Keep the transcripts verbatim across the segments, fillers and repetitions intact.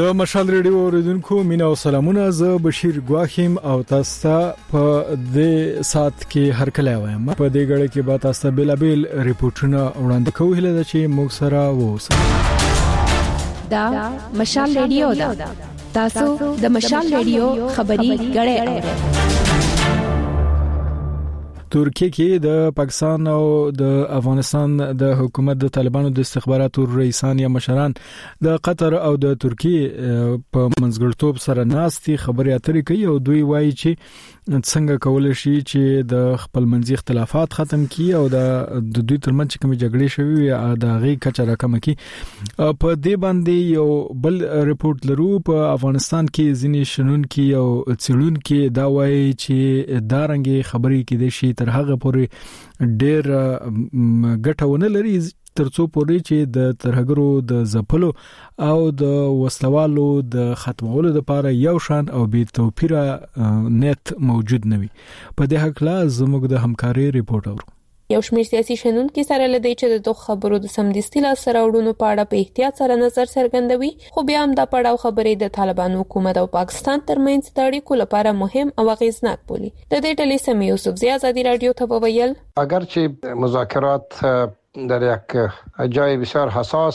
د مشال ریډیو اوریدونکو مینا او سلامونه، زه بشیر ګواخیم او تاسو په دې سات کې هر کله وایم. په دې غړي کې به تاسو بیلابل ریپورتونه وړاندې کوو، هله د چې موږ سره ووسه. دا مشال ریډیو دا تاسو د مشال ریډیو خبري غړي اورئ. ترکیه کې د پاکستان او د افغانستان د حکومت د طالبانو د استخباراتو رئیسان یا مشران د قطر او د ترکیه په منځګړتوب سره ناستي خبرې اترې کوي او دوی وایي چې څنګه کولای شي چې د خپل منځي اختلافات ختم کړي او د دوی ترمنځ کوم جګړې شوي د غي کچه راکم کړي. په دې باندې یو بل ریپورت لرو. په افغانستان کې ځینې شنونکي او څېړونکي دا وایي چې دا رنګي خبرې کې د شي تر هغه پورې ډېر ګټونه لري ترڅو پورې چې د ترهګرو د زپلو او د وسلوالو د ختمولو لپاره یو شان او بي توپیره نت موجود نوي. په دې حق لا زموږ د همکاري ریپورت اورو. یو شمېر سیاسي شنونکي سره لدی چې د دوه خبرو د سمدستي لا سره وړونو په اړه په احتیاط سره نظر څرګندوي، خو بیا هم دا پړاو خبرې د طالبانو حکومت او پاکستان ترمنځ د اړیکو لپاره مهم او اغیزناک بولي. د دې ټلې سمي یوسف زی آزادی رادیو ته وویل اگر چې مذاکرات در یک جای بسیار حساس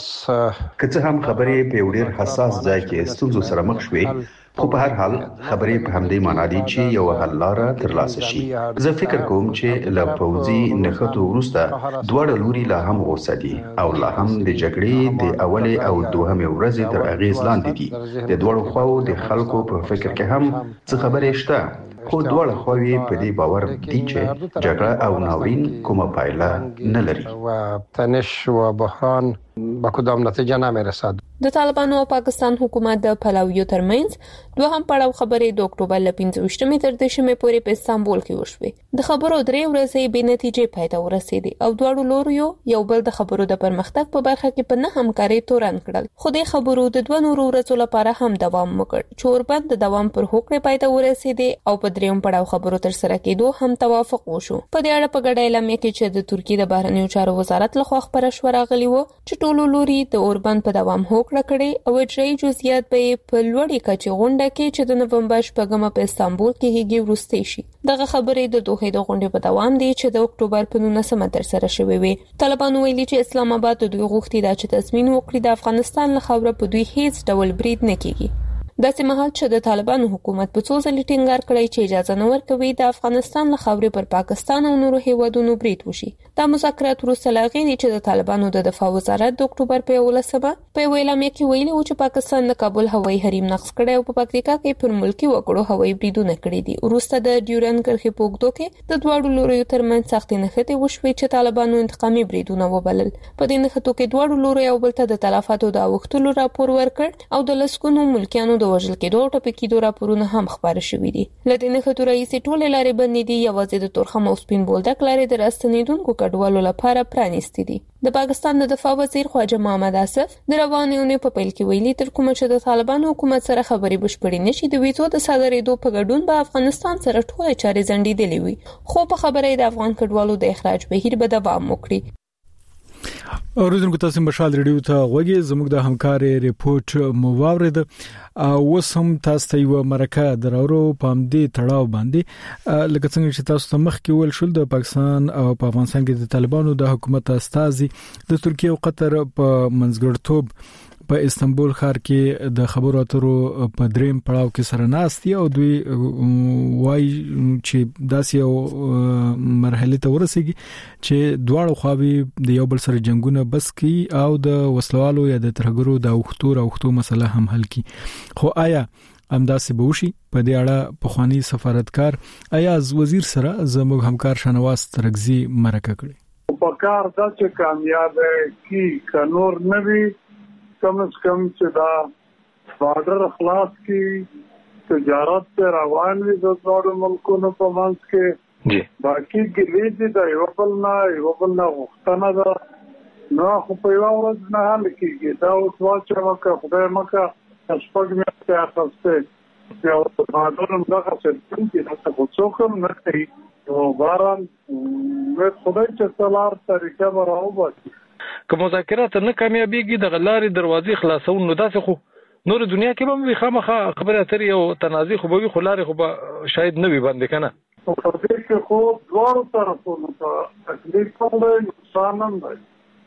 که هم خبرې په ډیر حساس ځای کې ستونزو سره مخ شوې، خو په هر حال خبرې په همدې معنی دي چې یو حل لاره ترلاسه شي. زه فکر کوم چې له پوځي نښتو وروسته دواړه لوري لا هم غوسه دي او لا هم د جګړې د اولې او دوهمې ورځې تر اغیز لاندې دي. د دواړو خواو د خلکو په فکر کې هم څه خبرې شته، خو دواړه خواوې په دې باور دي چې جګړه او ناورین کومه پایله نه لري و تنش و بحران با کدام نتیجه نمیرسد. د طالبانو او پاکستان حکومت د پلاویو ترمنځ دوهم پړاو خبرې د اکتوبر ل پنځه ویشتمې تر دشمې پورې په استانبول کې وشوې. د خبرو درې ورځې به نتیجې پای ته ورسېدې او دواړو لوريو یو بل د خبرو د پرمختګ په برخه کې په نه همکاري تورن کړل. خو د خبرو د دوه نورو ورځو لپاره هم دوام وکړ. چوربند د دوام پر هوکړې پای ته ورسېدې او په دریم پړاو خبرو تر سره کېدو هم توافق وشو. په دې اړه په ګډه اعلامیه کې چې د ترکیه د بهرنیو چارو وزارت لخوا خبره شو راغلی و چې ټولو لوري د اوربند په دوام هوکړه کړې او اجرایي جزئیات به په لوړې کچې غونډه کې چې د نومبر شپږمه په استانبول کې هیږي وروستي شي. دغه خبرې د دوه د غونډې په دوام دي چې د اکتوبر په نولسمه تر سره شوې وي. طالبانو ویلي چې اسلام آباد د دوی غوښتي دا چې تضمین وکړي د افغانستان له خاوره په دوی هیڅ ډول برید نه کیږي. داسې مهال چې د طالبانو حکومت په څو ځلې ټینګار کړی چې اجازه نه ورکوي د افغانستان له خاورې پر پاکستان او نورو هیوادونو برید وشي. دا مذاکرات وروسته لا غوښتي چې د طالبانو د دفاع وزارت د اکتوبر په یولسمه په اعلامیه کې ویلي و چې پاکستان د کابل هوایي حریم نقض کړی او په پکتیکا کې پر ملکی وګړو هوایي بریدونه کړي دي. وروسته د ډیورن کرښې په اوږدو کې د دواړو لوريو ترمنځ سختې نښتې وشوې چې طالبانو انتقامي بریدونه وبلل. په دې نښتو کې دواړو لوريو یو بل ته د تلفاتو د اوښتلو راپور ورکړ او د لسګونو ملکیانو د وژل کېدو کې دوه راپورونه هم خبر شوي دي. لدې نښتو رئیسې ټولې لارې بندې دي، یوازې د تورخم او سپین بولدک لارې د راستنېدونکو کډوالو لپاره پرانیستې دي. د پاکستان د دفاع وزیر خواجه محمد آصف د روانې اونۍ په پیل کې ویلي تر کومه چې د طالبانو حکومت سره خبرې بشپړې نشي د ویزو د صادرېدو په ګډون به افغانستان سره ټولې چارې ځنډېدلې وي، خو په خبره د افغان کډوالو د اخراج بهیر به دوام وکړي. اوریدونکو تاسو مشال ریډیو ته غوږی زموږ د همکاري ریپورت مو واورید او وسم تاسو ته یو مرکه درورو پام دې تړاو باندې لکه څنګه چې تاسو ته مخ کې ول شول د پاکستان او په افغانستان کې د طالبانو د حکومت استازي د ترکیه او قطر په منځګړتوب په استانبول ښار کې د خبرو اترو په دریم پړاو کې سره ناستي او دوی وایي چې داسې یو مرحله ته ورسېږي چې دواړو خواوې د یو بل سره جنگونه بس کی او د وسلوالو یا د ترهګرو د اوختو راوختو مسله هم حل کی. خو آیا همداسې به وشي؟ په دې اړه پخوانی سفارتکار ایاز وزیر سره زموږ همکار شنواز ترغزي مرکه کړې. په کار دا چې کامیاب کی کنور نوي کم از کم چې دا بارډر خلاص کی تجارت ته روان وي د ټولو ملکونو په منځ کې جی باقي ګلې دي د یو بل نه یو بل نه غوښتنه ده نو خو په یو ورځ نه حل کیږي. دا اوس واچو که خدای مکه شپږ میاشتې اخیستې یو بارډر هم دغه څه دي چې څه څوک هم نه کوي نو باران خدای چې سلار طریقه به راوباسي. که مذاکرات نه کامیابیږي د غلارې دروازې خلاصون نو داسې خو نور دنیا کې به به خامخا خبره اترې او تنازع خو به خلاره خو به شاید نه وي باندې کنه په دې کې خو دوه طرفونو ته تکلیف هم دی نقصان هم دی.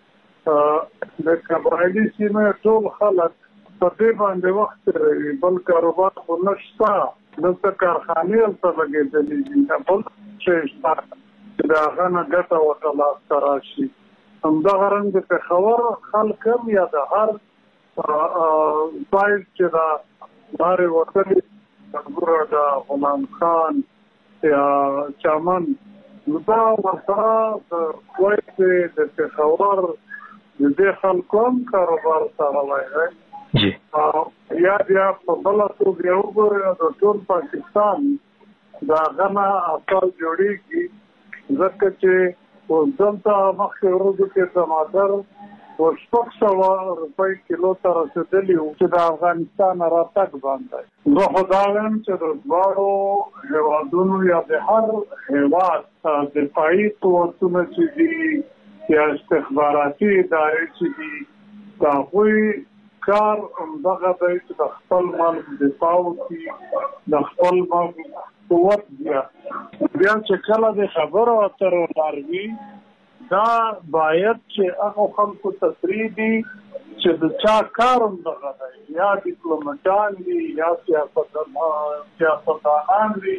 د قبایلي سیمې ټول خلک په دې باندې وخت تېروي، بل کاروبار خو نشته، دلته کارخانې هلته لګېدلې دي، بل شی شته چې د هغه نه ګټه ورته لاسته راشي. همدغه رنګ د پېښور خلک هم یا د هر ځای چې دا لارې وتلې ګوره د غلام خان یا چمن دا ورسره د کویت د پېښور د دې خلکو هم کاروبار تړلی دی. یا بیا په بله توګه یې وګورئ د ټول پاکستان د هغه نه اثر جوړېږي ځکه چې اوس دلته مخکې ورځو کې ټماټر ور شپږ سوه روپۍ کیلو ته رسېدلي وو چې د افغانستان راتګ باندې. زه خو دا وایم چې د دواړو هېوادونو یا د هر هېواد دفاعي قوتونه چې دي یا استخباراتي ادارې چې دي د هغوی کار همدغه دی چې د خپل ملک دفاع وکړي، د خپل ملک قوت بیا بیا چې کله د خبرو اترو لار وي دا باید چې هغه خلکو تصریح دي چې د چا کار همدغه دی، یا ډیپلوماټان دي یا سیاستدانان دي،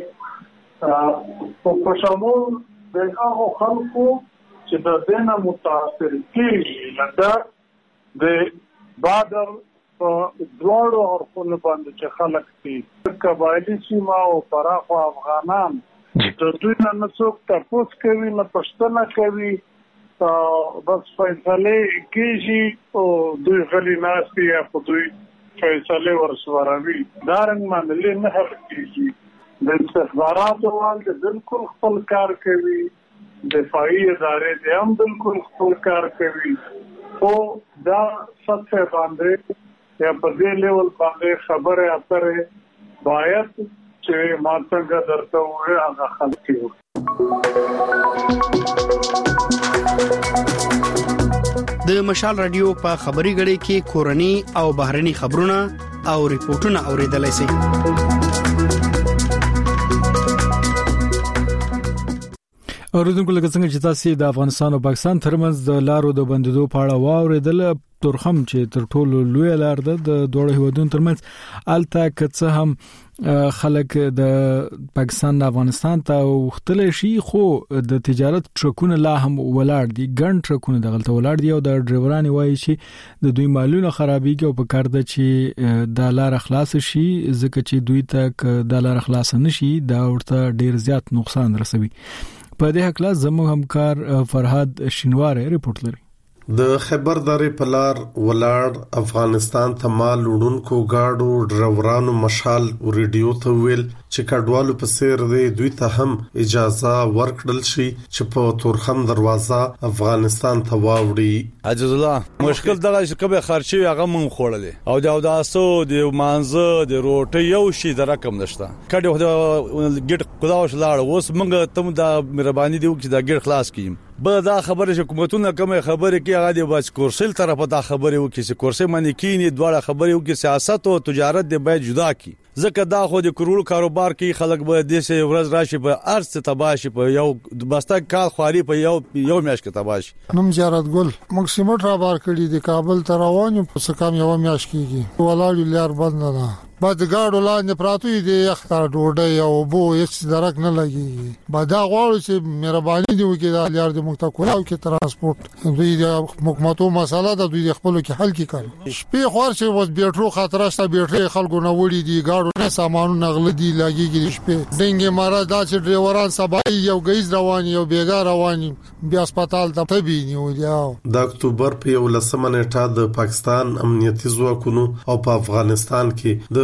په شمول د هغو خلکو چې د دې نه متاثر کېږي لکه د بادر په دواړو اړخونو باندې چې خلک دي قبایلي سیمه او پراخو افغانان د دوی نه نه څوک تپوس کوي نه پوښتنه کوي، بس فیصلې کېږي او دوی غلي ناستي یا په دوی فیصلې ورسوروي. دا رنګ معاملې نه حل کېږي. د استخباراتو والده بالکل خپل کار کوي، دفاعي ادارې دې هم بالکل خپل کار کوي، خو دا سطح باندې یا په دې لیول باندې خبرې اترې باید چې ما څنګه درته ووایي هغه خلک وکړي. د مشال رادیو په خبري غړي کې کورني او بهرني خبرونه او ریپورتونه اوریدلای شئ. اوریدونکو لکه څنګه چې تاسو د افغانستان او پاکستان ترمنځ د لارو د بندیدو په اړه واوریدل، ترخم چې تر ټولو لوی لار ده د دوه هیوادونو ترمنځ الته کڅه هم خلک د پاکستان د افغانستان ته وختل شي، خو د تجارت ټرکونه لا هم ولاړ دي، ګڼ ټرکونه دغلته ولاړ دي او د ډرایورانو وایي چې د دوی مالونه خرابېږي او په کار ده چې د لار خلاص شي ځکه چې دوی ته د لار خلاص نشي دا ورته ډیر زیات نقصان رسوي. په دې حق لا زموږ همکار فرهاد شینواره ریپورت لري. د خیبر درې په لار ولاړ افغانستان ته مال وړونکو گاډو ډرایورانو مشال ریډیو ته ویل چې کډوالو په سیر دی دوی ته هم اجازه ورکړل شي چې په تورخم دروازه افغانستان ته واوړي. عجز الله مشکل دغه چې کبه خرچي هغه مونږ خوړلې او د اوداسو د مانزه د روټي یو شي د رقم نشته کډه ګټ خداوش لاړ اوس مونږ تم د مهرباني دی چې دا ګټ خلاص کیم. به دا خبره چې حکومتونه کومه خبره کې هغه دی بس کورسل طرفه دا خبره وکړي چې کورسه باندې کینی دواړه خبره وکړي سیاست او تجارت دی باید جدا کی ځکه دا خو د کروڑ کاروبار کې خلک به د سه ورځ راشي په ارث تباشي په یو بسته کال خواري په یو یو میاش کې تباشي. نوم جارت ګل مکسیمټ را بار کړی د کابل ته روان په سکام یو میاش کېږي ولاړ لار بند نه بعد ګاډو لاندې پراتوي د یختار ډوډۍ او بو هیڅ درک نه لګي. بعد دا غواړو چې مهرباني دی وکړي دا لار د مختکولاو کې ترانسپورت دوی د حکومتو مسله د دوی خپل کې حل کی کړي. شپې خور چې وس بیټرو خطر شته بیټري خلکو نه وړي دي ګاډو نه سامانونه نغل دي لګيږي شپې دنګ مارا دا چې ډرایوران سبا یو غیز رواني او بیګا رواني بیا هسپتال ته تبيني ویاو. د اکتوبر په یولسمه نیټه د پاکستان امنیتي ځواکونو او په افغانستان کې د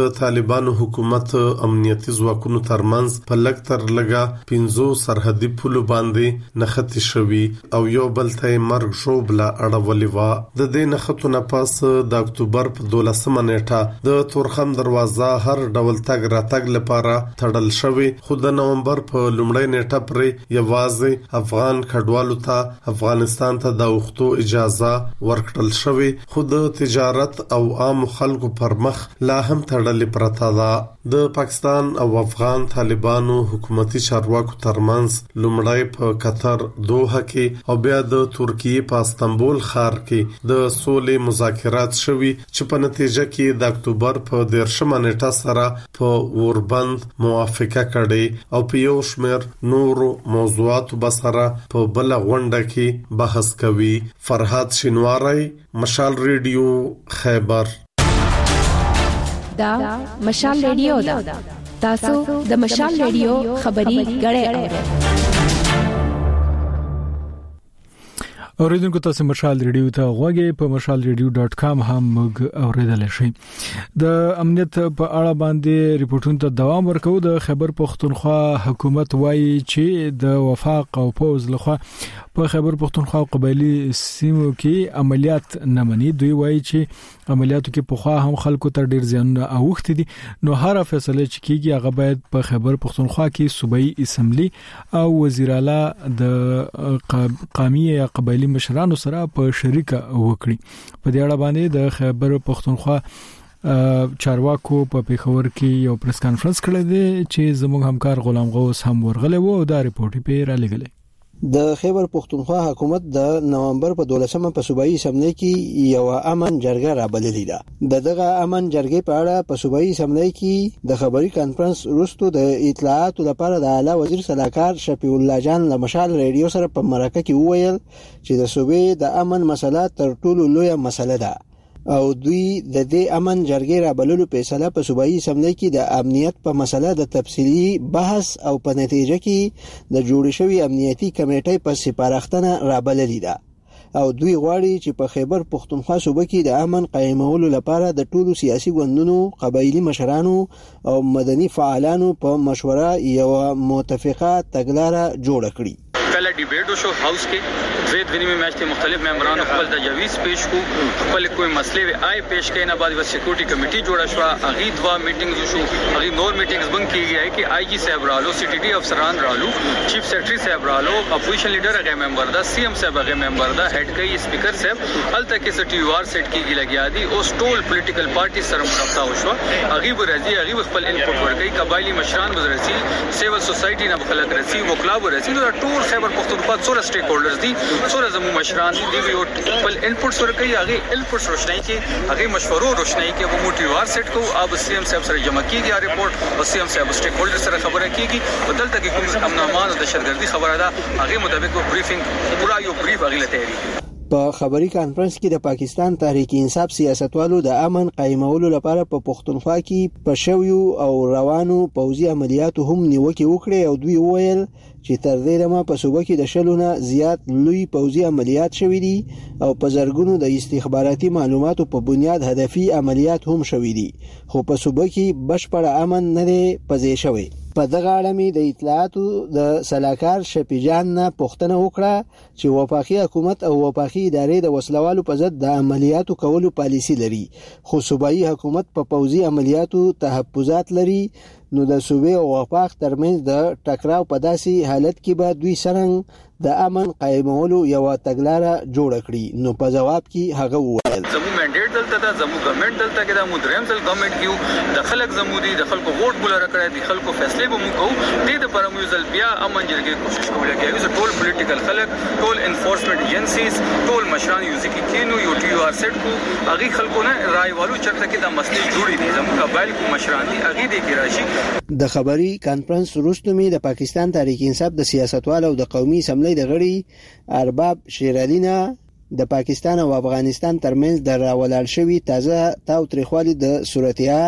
د طالبانو حکومت امنیتي ځواکونو ترمنځ په لګ تر لګا پنځو سرحدي پولو باندې نښتې شوي او یو بل ته مرګ شوبله اړولې و. د دې نښتو نه پس د اکتوبر په دولسمه نیټه د تورخم دروازه هر ډول تګ راتګ لپاره تړل شوی، خو د نومبر په لومړۍ نیټه پرې یوازې افغان کډوالو ته افغانستان ته د وختو اجازه ورکړل شوی، خو د تجارت او عام خلکو پر مخ لا هم تړلې پرته ده. د پاکستان او افغان طالبانو حکومتي چارواکو ترمنځ لومړی په قطر دوحه کې او بیا د ترکیې په استانبول ښار کې د سولې مذاکرات شوي چې په نتیجه کې د اکتوبر په دیرشمه نیټه سره په اوربند موافقه کړې او په یو شمېر نورو موضوعاتو به سره په بل غونډه کې بحث کوي. فرهاد شینواری، مشال ریډیو، خیبر. دا مشال ریډیو دا تاسو د مشال ریډیو خبري غړې اورئ. اوریدونکو تاسو مشال ریډیو ته غوږی په مشال ریډیو ډاټ کام هم موږ اوریدل شئ. د امنیت په اړه باندې ریپورتونو ته دوام ورکو. د خیبر پختونخوا حکومت وایي چې د وفاق او پوز لخوا په خیبر پختونخوا او قبایلی سیمو کې عملیات نه مني. دوی وایي چې عملیاتو کې په خوا هم خلکو ته ډیر زیانونه اوخت دي، نو هر فیصله چې کیږي هغه باید په خیبر پختونخوا کې صوبایي اسمبلی او وزیر اعلی د قومي یا قبایلی مشرانو سره په شریکه وکړي. په دې اړه باندې د خیبر پختونخوا چارواکو په پیښور کې یو پریس کانفرنس کړی دی چې زموږ همکار غلام غوث هم ورغلی وو او دا ریپورت یې را لګلی. د خیبر پختونخوا حکومت د نومبر په دولسمه په صوبایي اسمبلی کې یو امن جرګه رابللې ده. د دغه امن جرګې په اړه په صوبایي اسمبلی کې د خبري کانفرنس وروسته د اطلاعاتو لپاره د اعلی وزیر صلاحکار شفیع الله جان له مشال ریډیو سره په مرکه کې وویل چې د صوبې د امن مسله تر ټولو لویه مسله ده او دوی د دې امن جرګې رابللو فیصله په صوبایي اسمبلی کې د امنیت په مسله د تفصیلی بحث او په نتیجه کې د جوړ شوی امنیتي کمیټې په سپارښتنه رابللې ده او دوی غواړي چې په خیبر پختونخوا صوبه کې د امن قائمولو لپاره د ټولو سیاسي ګوندونو، قبایلی مشرانو او مدني فعالانو په مشوره یو متفقه تګلاره جوړه کړي. کله ډیبیټ شو هاوس کې زید ونی میچ ته مختلف ممبرانو خپل تجاویز پیش کو، خپل کوئی مسلې آی پیش کینه بعد و سکیورټي کمیټي جوړه شو، اغي دوا میټینګز شو، اغي نور میټینګز بند کیږي ہے چې آی جی صاحب رالو، سی ټی ډی افسران رالو، چیف سیکرټری صاحب رالو، اپوزیشن لیډر هغه ممبر دا، سی ایم صاحب هغه ممبر دا، هډ کوي سپیکر صاحب الته کې سټي یو آر سیټ کیږي لګیا دي او ټول پولیټیکل پارټي سره مرابطه وشو. اغي ورځي اغي خپل انپوټ ورکړي، قبایلی مشران ورځي، سیول سوسایټي نه خلک رسي، وکلا ورځي، دا ټول خیبر پختونخوا څوره سټیک هولډرز دي، څوره زمو مشران دي، دی یو خپل انپوټس ورکړي، هغه انپوټس روشنايي کې هغه مشورو روشنايي کې وو موټي وار سیټ کو اب سی ایم صاحب سره جمع کیږي ریپورت او سی ایم صاحب سټیک هولډر سره خبره کیږي او دلته کې کوم امن امان او دهشتګردي خبره ده هغه مطابق بریفینګ پورا یو بریف هغه لته. په خبري کانفرنس کې د پاکستان تحریک انصاف سیاستوالو د امن قائمولو لپاره په پختونخوا کې په شویو او روانو پوځي عملیاتو هم نیوکه وکړه او دوی وویل چې تر دې دمه په صوبه کې د شلونه زیات لوی پوځي عملیات شوې دي او په زرګونو د استخباراتي معلوماتو په بنیاد هدفي عملیات هم شوې دي، خو په صوبه کې بشپړ امن نه دی پځې شوی. په دغه اړه مې د اطلاعاتو د صلاحکار شفیع جان نه پوښتنه وکړه چې وفاقي حکومت او وفاقي ادارې د وسلوالو په ضد د عملیاتو کولو پالیسي لري، خو صوبایي حکومت په پوځي عملیاتو تحفظات لري، نو د صوبې او وفاق ترمنځ د ټکراو په داسې حالت کې به دوی څنګه د امن قائمولو یو تګلاره جوړ کړي. نو په جواب کې هغه وویل زمو منډیټ دلته دا زمو ګورنمنت دلته کې دا مو دریم ځل ګورنمنت کیو د خلک زمو دي د خلکو ووټ بوله راکړی دي خلکو فیصله به مو کوو دې د پر مو ځل بیا امن جرګې کوشش کوله کوي ټول پولیټیکل خلک ټول انفورسمنت ایجنسیز ټول مشران یو ځکه کینو یو ټي یو آر سیټ کو هغه خلکو نه رائیوالو چرته کې د مسلې جوړې دي زمو قبایل کو مشران دي هغه دې کې راشي. د خبري کانفرنس وروسته می د پاکستان تحریک انصاف د سیاستوالو او د قومي اسمبلی د غړي ارباب شیرالینا د پاکستان او افغانستان ترمنځ د راولال شوی تازه تاو تریخوالي د صورتحال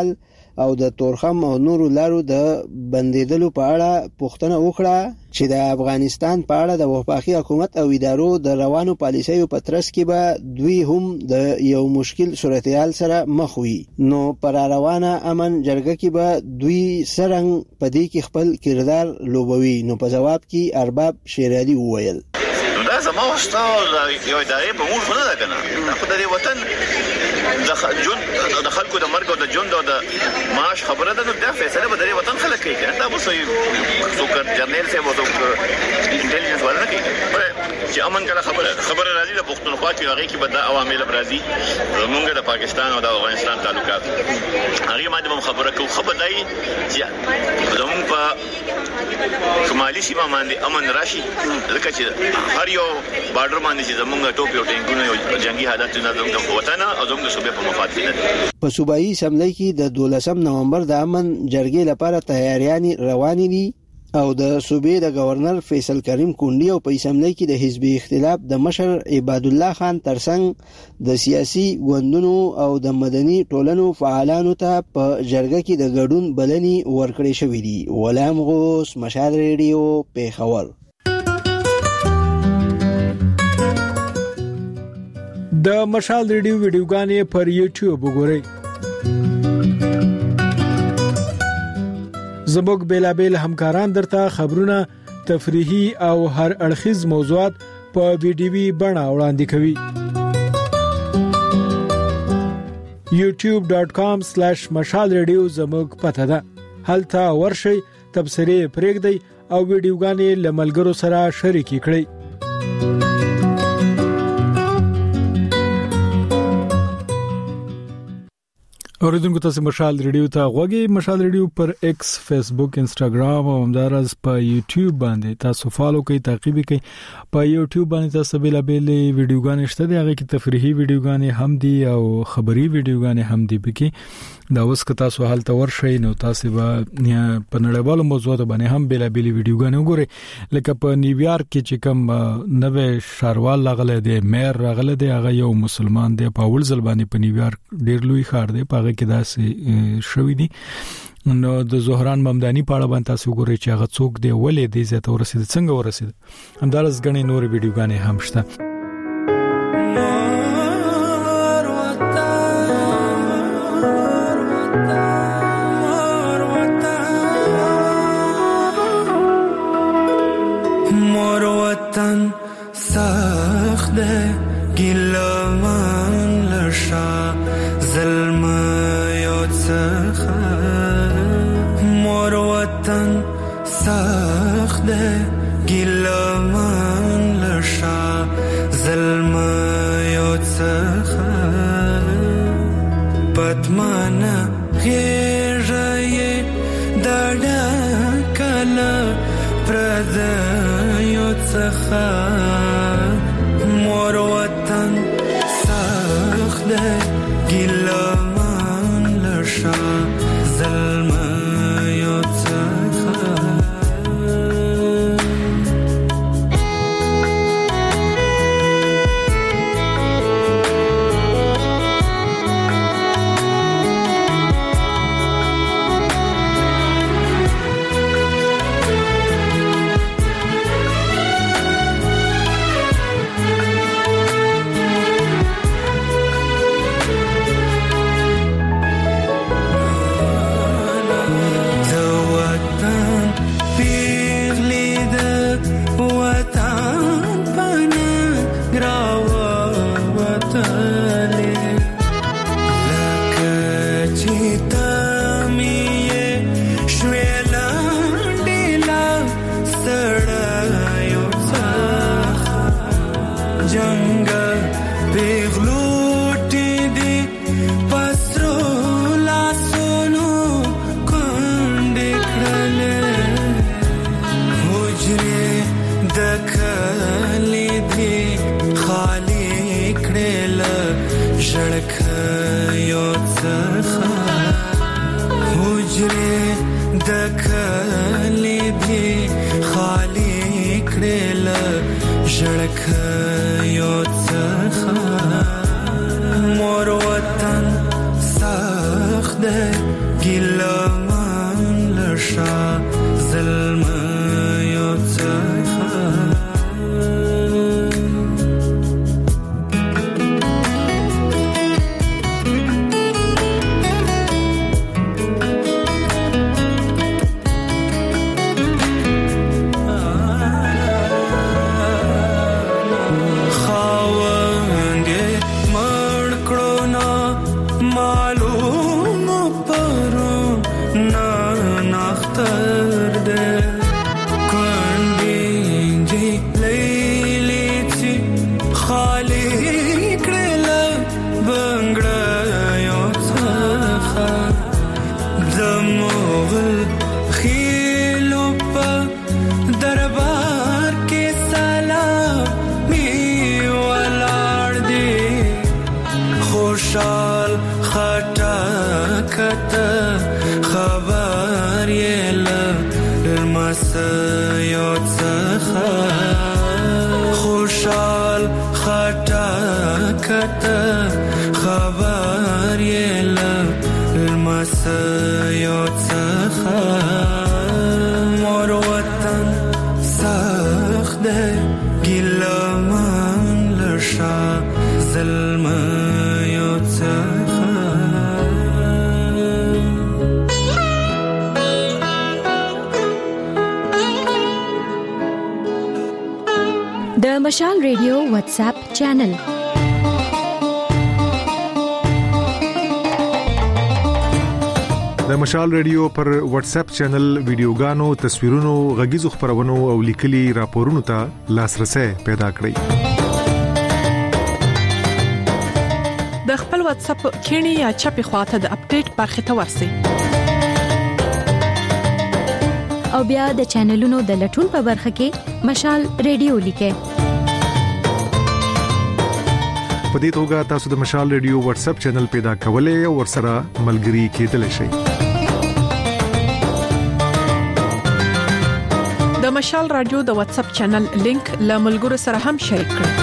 او د تورخم او نورو لارو د بندیدلو په اړه پوښتنه وکړه چې د افغانستان په اړه د وفاقي حکومت او ادارو د روانو پالیسیو په ترڅ کې به دوی هم د یو مشکل صورتحال سره مخ وي. نو پر روانه امن جرګه کې به دوی سرنګ په دې کې خپل کردار لوبوي. نو په جواب کې ارباب شیرعلی وویل دا زما واستو یو ادارې په موږ نه ده کنه خو د وطن د جون د خلکو د مرګ او د جون او د معاش خبره ده. د فیصله به د وطن خلک کوي کنه دا به سوي څوک جرنیل سه وو څوک انټيليجنس ولا کوي چې امن کله خبره خبره راځي د پښتونخوا کې هغه کې به د عوامل راځي موږ د پاکستان او د افغانستان تعلقات هغه باندې هم خبره کوو خبره دی چې زموږ په شمالي سیمه باندې امن راشي لکه چې هر یو بارډر باندې چې زموږ ټوپ یو ټینګونه یو جنگي حالت نه زموږ وطن او زموږ صوبې په مفاد کې په صوبایي اسمبلی کې د دولسم نومبر د امن جرګې لپاره تیاریان روان دي او د صوبې د گورنر فیصل کریم کونډي او په اسمبلی کې د حزبي اختلاف د مشر عباد الله خان ترڅنګ د سیاسي ګوندونو او د مدني ټولنو فعالانو ته په جرګه کې د ګډون بلنې ورکړې شوې دي. غلام غوث، مشال ریډیو، پیښور. د مشال ریډیو ویډیوګانې پر یوټیوب وګورئ. زموږ بیلابل همکاران درته خبرونه، تفریحي او هر اړخیز موضوعات په ویډیوي بڼه وړاندې کوي. یوټیوب ډاٹ کام سلیش مشال ریډیو زموږ پته ده. هلته ورشئ، تبصرې پرېږدئ او ویډیوګانې له ملګرو سره شریکې کړئ. اوریدونکو تاسو مشال ریډیو ته غوږی. مشال ریډیو پر ایکس، فیسبوک، انسټاګرام او همدارس په یوټیوب باندې تاسو فالو کوئ، تعقیب کوئ. په یوټیوب باندې تاسو بیل بیل ویډیوګانې شته دي، هغه کې تفریحي ویډیوګانې هم دي او خبري ویډیوګانې هم دي. پکې دا اوس که تاسو حالت ورشئ نو تاسو به په نړیوالو موضوعاتو باندې هم بیل بیل ویډیوګانې وګورئ. لکه په نیویارک کې چې کوم نوې شاروال لاغله دی، مېر راغله دی، هغه یو مسلمان دی. په اول ځل باندې په نیویارک ډیر لوی ښار دی، په کې داسې شوې دي. نو د زهران ممداني په اړه باندې تاسو ګورئ چې هغه څوک دی، ولې دی زه ته ورسېد، څنګه ورسېد. همدارس غني نور ویډیوګانې هم شته. مور وطن سخت ده ګلمان لشا ظلم یو څخه مور وطن سخت ده ګلمان لشا ظلم یو څخه پتمانه غیږه دړه کله پرد یو څخه مور وطن سخت ده ګلمان لشا ظلم یو څخه مور وطن سخت ده مغل خیلو په دربار کې سلامي ولاړ دي خوشال خټکت خبر یې لمسیو څخه خوشال خټکت خبر یې لمسیو څخه مور وطن سخت دی ګیلمن لشا زلمیو څخه د مشال ریډیو واتس اپ چینل د مشال ریډیو پر واتس اپ چینل ویډیوګانو، تصویرونو، غږیزو خبرونو او لیکلي راپورونو ته لاسرسي پیدا کړئ. د خپل واتس اپ کینی یا چپی خواته د اپډیټ برخه ته ورسئ او بیا د چینلونو د لټون په برخه کې مشال ریډیو لیکئ. په دې توګه تاسو د مشال ریډیو واتس اپ چینل پیدا کولای او ورسره ملګري کېدلی شئ. د مشال رادیو د واتس اپ چینل لینک له ملګرو سره هم شریک کړئ.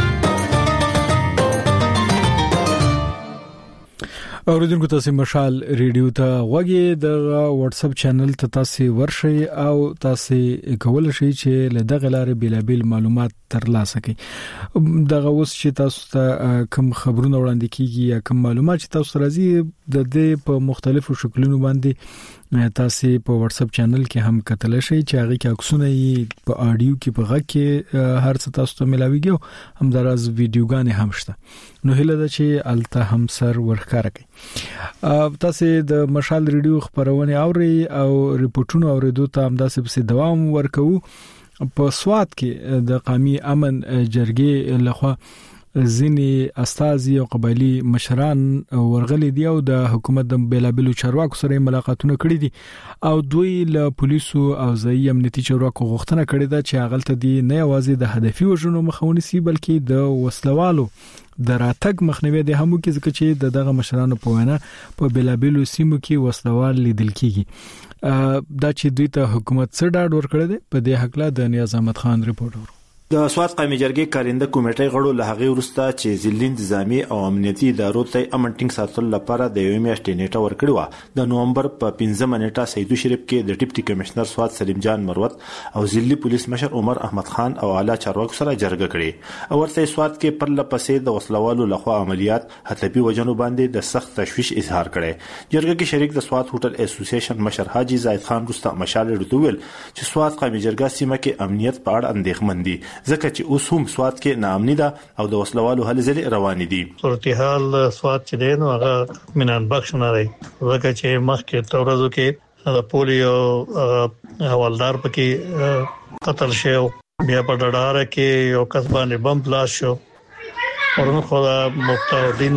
اوریدونکو تاسو مشال ریډیو ته غوږی د واتس اپ چینل ته تاسو ورشئ او تاسو کولای شئ چې له دغه لارې بیلابل معلومات ترلاسه کړئ. دغه اوس چې تاسو ته کوم خبرونه وړاندې کیږي یا کوم معلومات چې تاسو راځي د دې په مختلفو شکلونو باندې تاسو په واتس اپ چینل کې هم کتلی شئ چې هغه کې عکسونه یې په آډیو کې په غږ کې هر څه تاسو ته ملاويږي هم دراز ویډیوګانې هم شته. نو هله دا چې الته هم سر ورخاره کوي. تاسو د مشال ریډیو خبرونه اوري او ریپورتونه اوریدو ته هم داسې په دوام ورکوو. په سواد کې د قومي امن جرګې لخوا ځینی استازي او قبایلی مشران ورغلي دي او د حکومت د بیلابلو چارواکو سره ملاقاتونه کړي دي او دوی له پولیسو او ځایي امنیتي چارواکو غوښتنه کړې ده چې هغه دي نه یوازې د هدفي وژنو مخاوني سي بلکې د وسلوالو د راتګ مخنیوي د همو کې ځکه چې دغه مشرانو په وینا په بیلابلو سیمو کې وسلوال لیدل کیږي. دا چې دوی ته حکومت څه ډاډ ورکړي ده په دې حق لا د نیاز احمد خان ریپورت ورو. د سواد قومي جرګې کارنده کمیټې غړو له هغه ورسته چې ځلین نظامی او امنیتي ادارو ته امن ټینګ ساتل لپاره د یو میاشتې نیټه ورکړې و. د نومبر په پنځمه نیټه سیدو شریف کې د ډیپټي کمشنر سواد سلیم جان مروت او ځلی پولیس مشر عمر احمد خان او اعلی چارواکو سره جرګه کړې او ورته سواد کې پر لپسې د وسلوالو لخوا عملیات هتلبي وجنو باندې د سخت تشویش اظهار کړي. جرګه کې شریک د سواد هوټل اسوسییشن مشر حاجی زاید خان رستا مشال رتویل چې سواد قومي جرګه سیمه کې امنیت په اړه اندېښمن دي ځکه چې اوس هم سواد کې ناامني ده او د وسلوالو هلې ځلې روانې دي. صورتحال سواد چې دی نو هغه مینان بخښ نه دی ځکه چې مخکې تورزو کې د پولیو حوالدار پکې قتل شو، بیا په ډډاره کې یو کس باندې بم بلاست شو، ورنه خو مفتاحالدین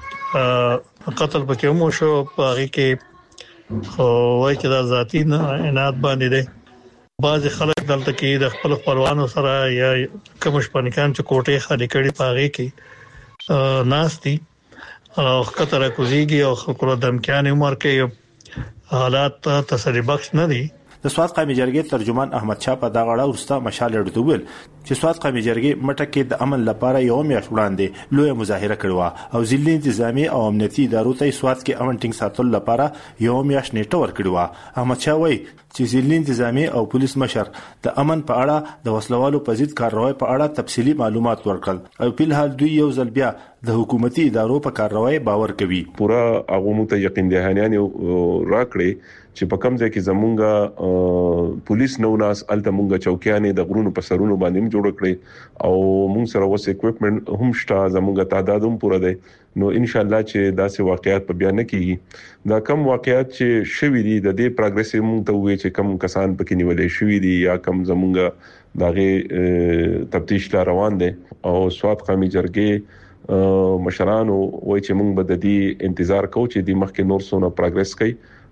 قتل پکې مو شو. په هغه کې خو وایي چې دا ذاتی عنایت باندې دی. بعض خلک دلته کې د خپل خپلوانو سره یا کوم شپنکان چې کوټې خالي کړي پاغي کې ناشتي او خطر کوزيږي او خلکو دمکیان عمر کې حالات تسلی بخش نه دي. د سواد قومي جرګې ترجمان احمد شاه په دغه اړه ورسته مشال رتویل چې سواد قومي جرګې مټه کې د امن لپاره یو میاشت وړاندې لوی مظاهره کړې او ځلې انتظامی او امنیتي ادارو ته سواد کې امن ټینګ ساتل لپاره یو میاشت نیټه ورکړې. احمد شاه وایي چې ځلې انتظامی او پولیس مشر د امن په اړه د وسلوالو په ضد کارروای په اړه تفصیلی معلومات ورکړل او په حال دوی یو ځل بیا د حکومتي ادارو په کارروای باور کوي. پورا هغه مو ته یقین دهانیان راکړي چې په کوم ځای کې زمونږه پولیس نو ناس الته مونږه چوکیانې د غرونو په سرونو باندې جوړ کړي او مونږ سره وس اکوپمنٹ هم شته، زمونږه تعداد هم پوره دی. نو ان شاء الله چې داسې واقعیات په بیان کیږي. دا کم واقعیات چې شوي دي د دې پروګرس مونږ ته وې چې کم کسان پکې نیولې شوي دي یا کم زمونږه دغه تفتیش لا روان دي او سواد قومي جرګې مشرانو وایي چې مونږ به د دې انتظار کوو چې د مخکې نور څونه پروګرس کوي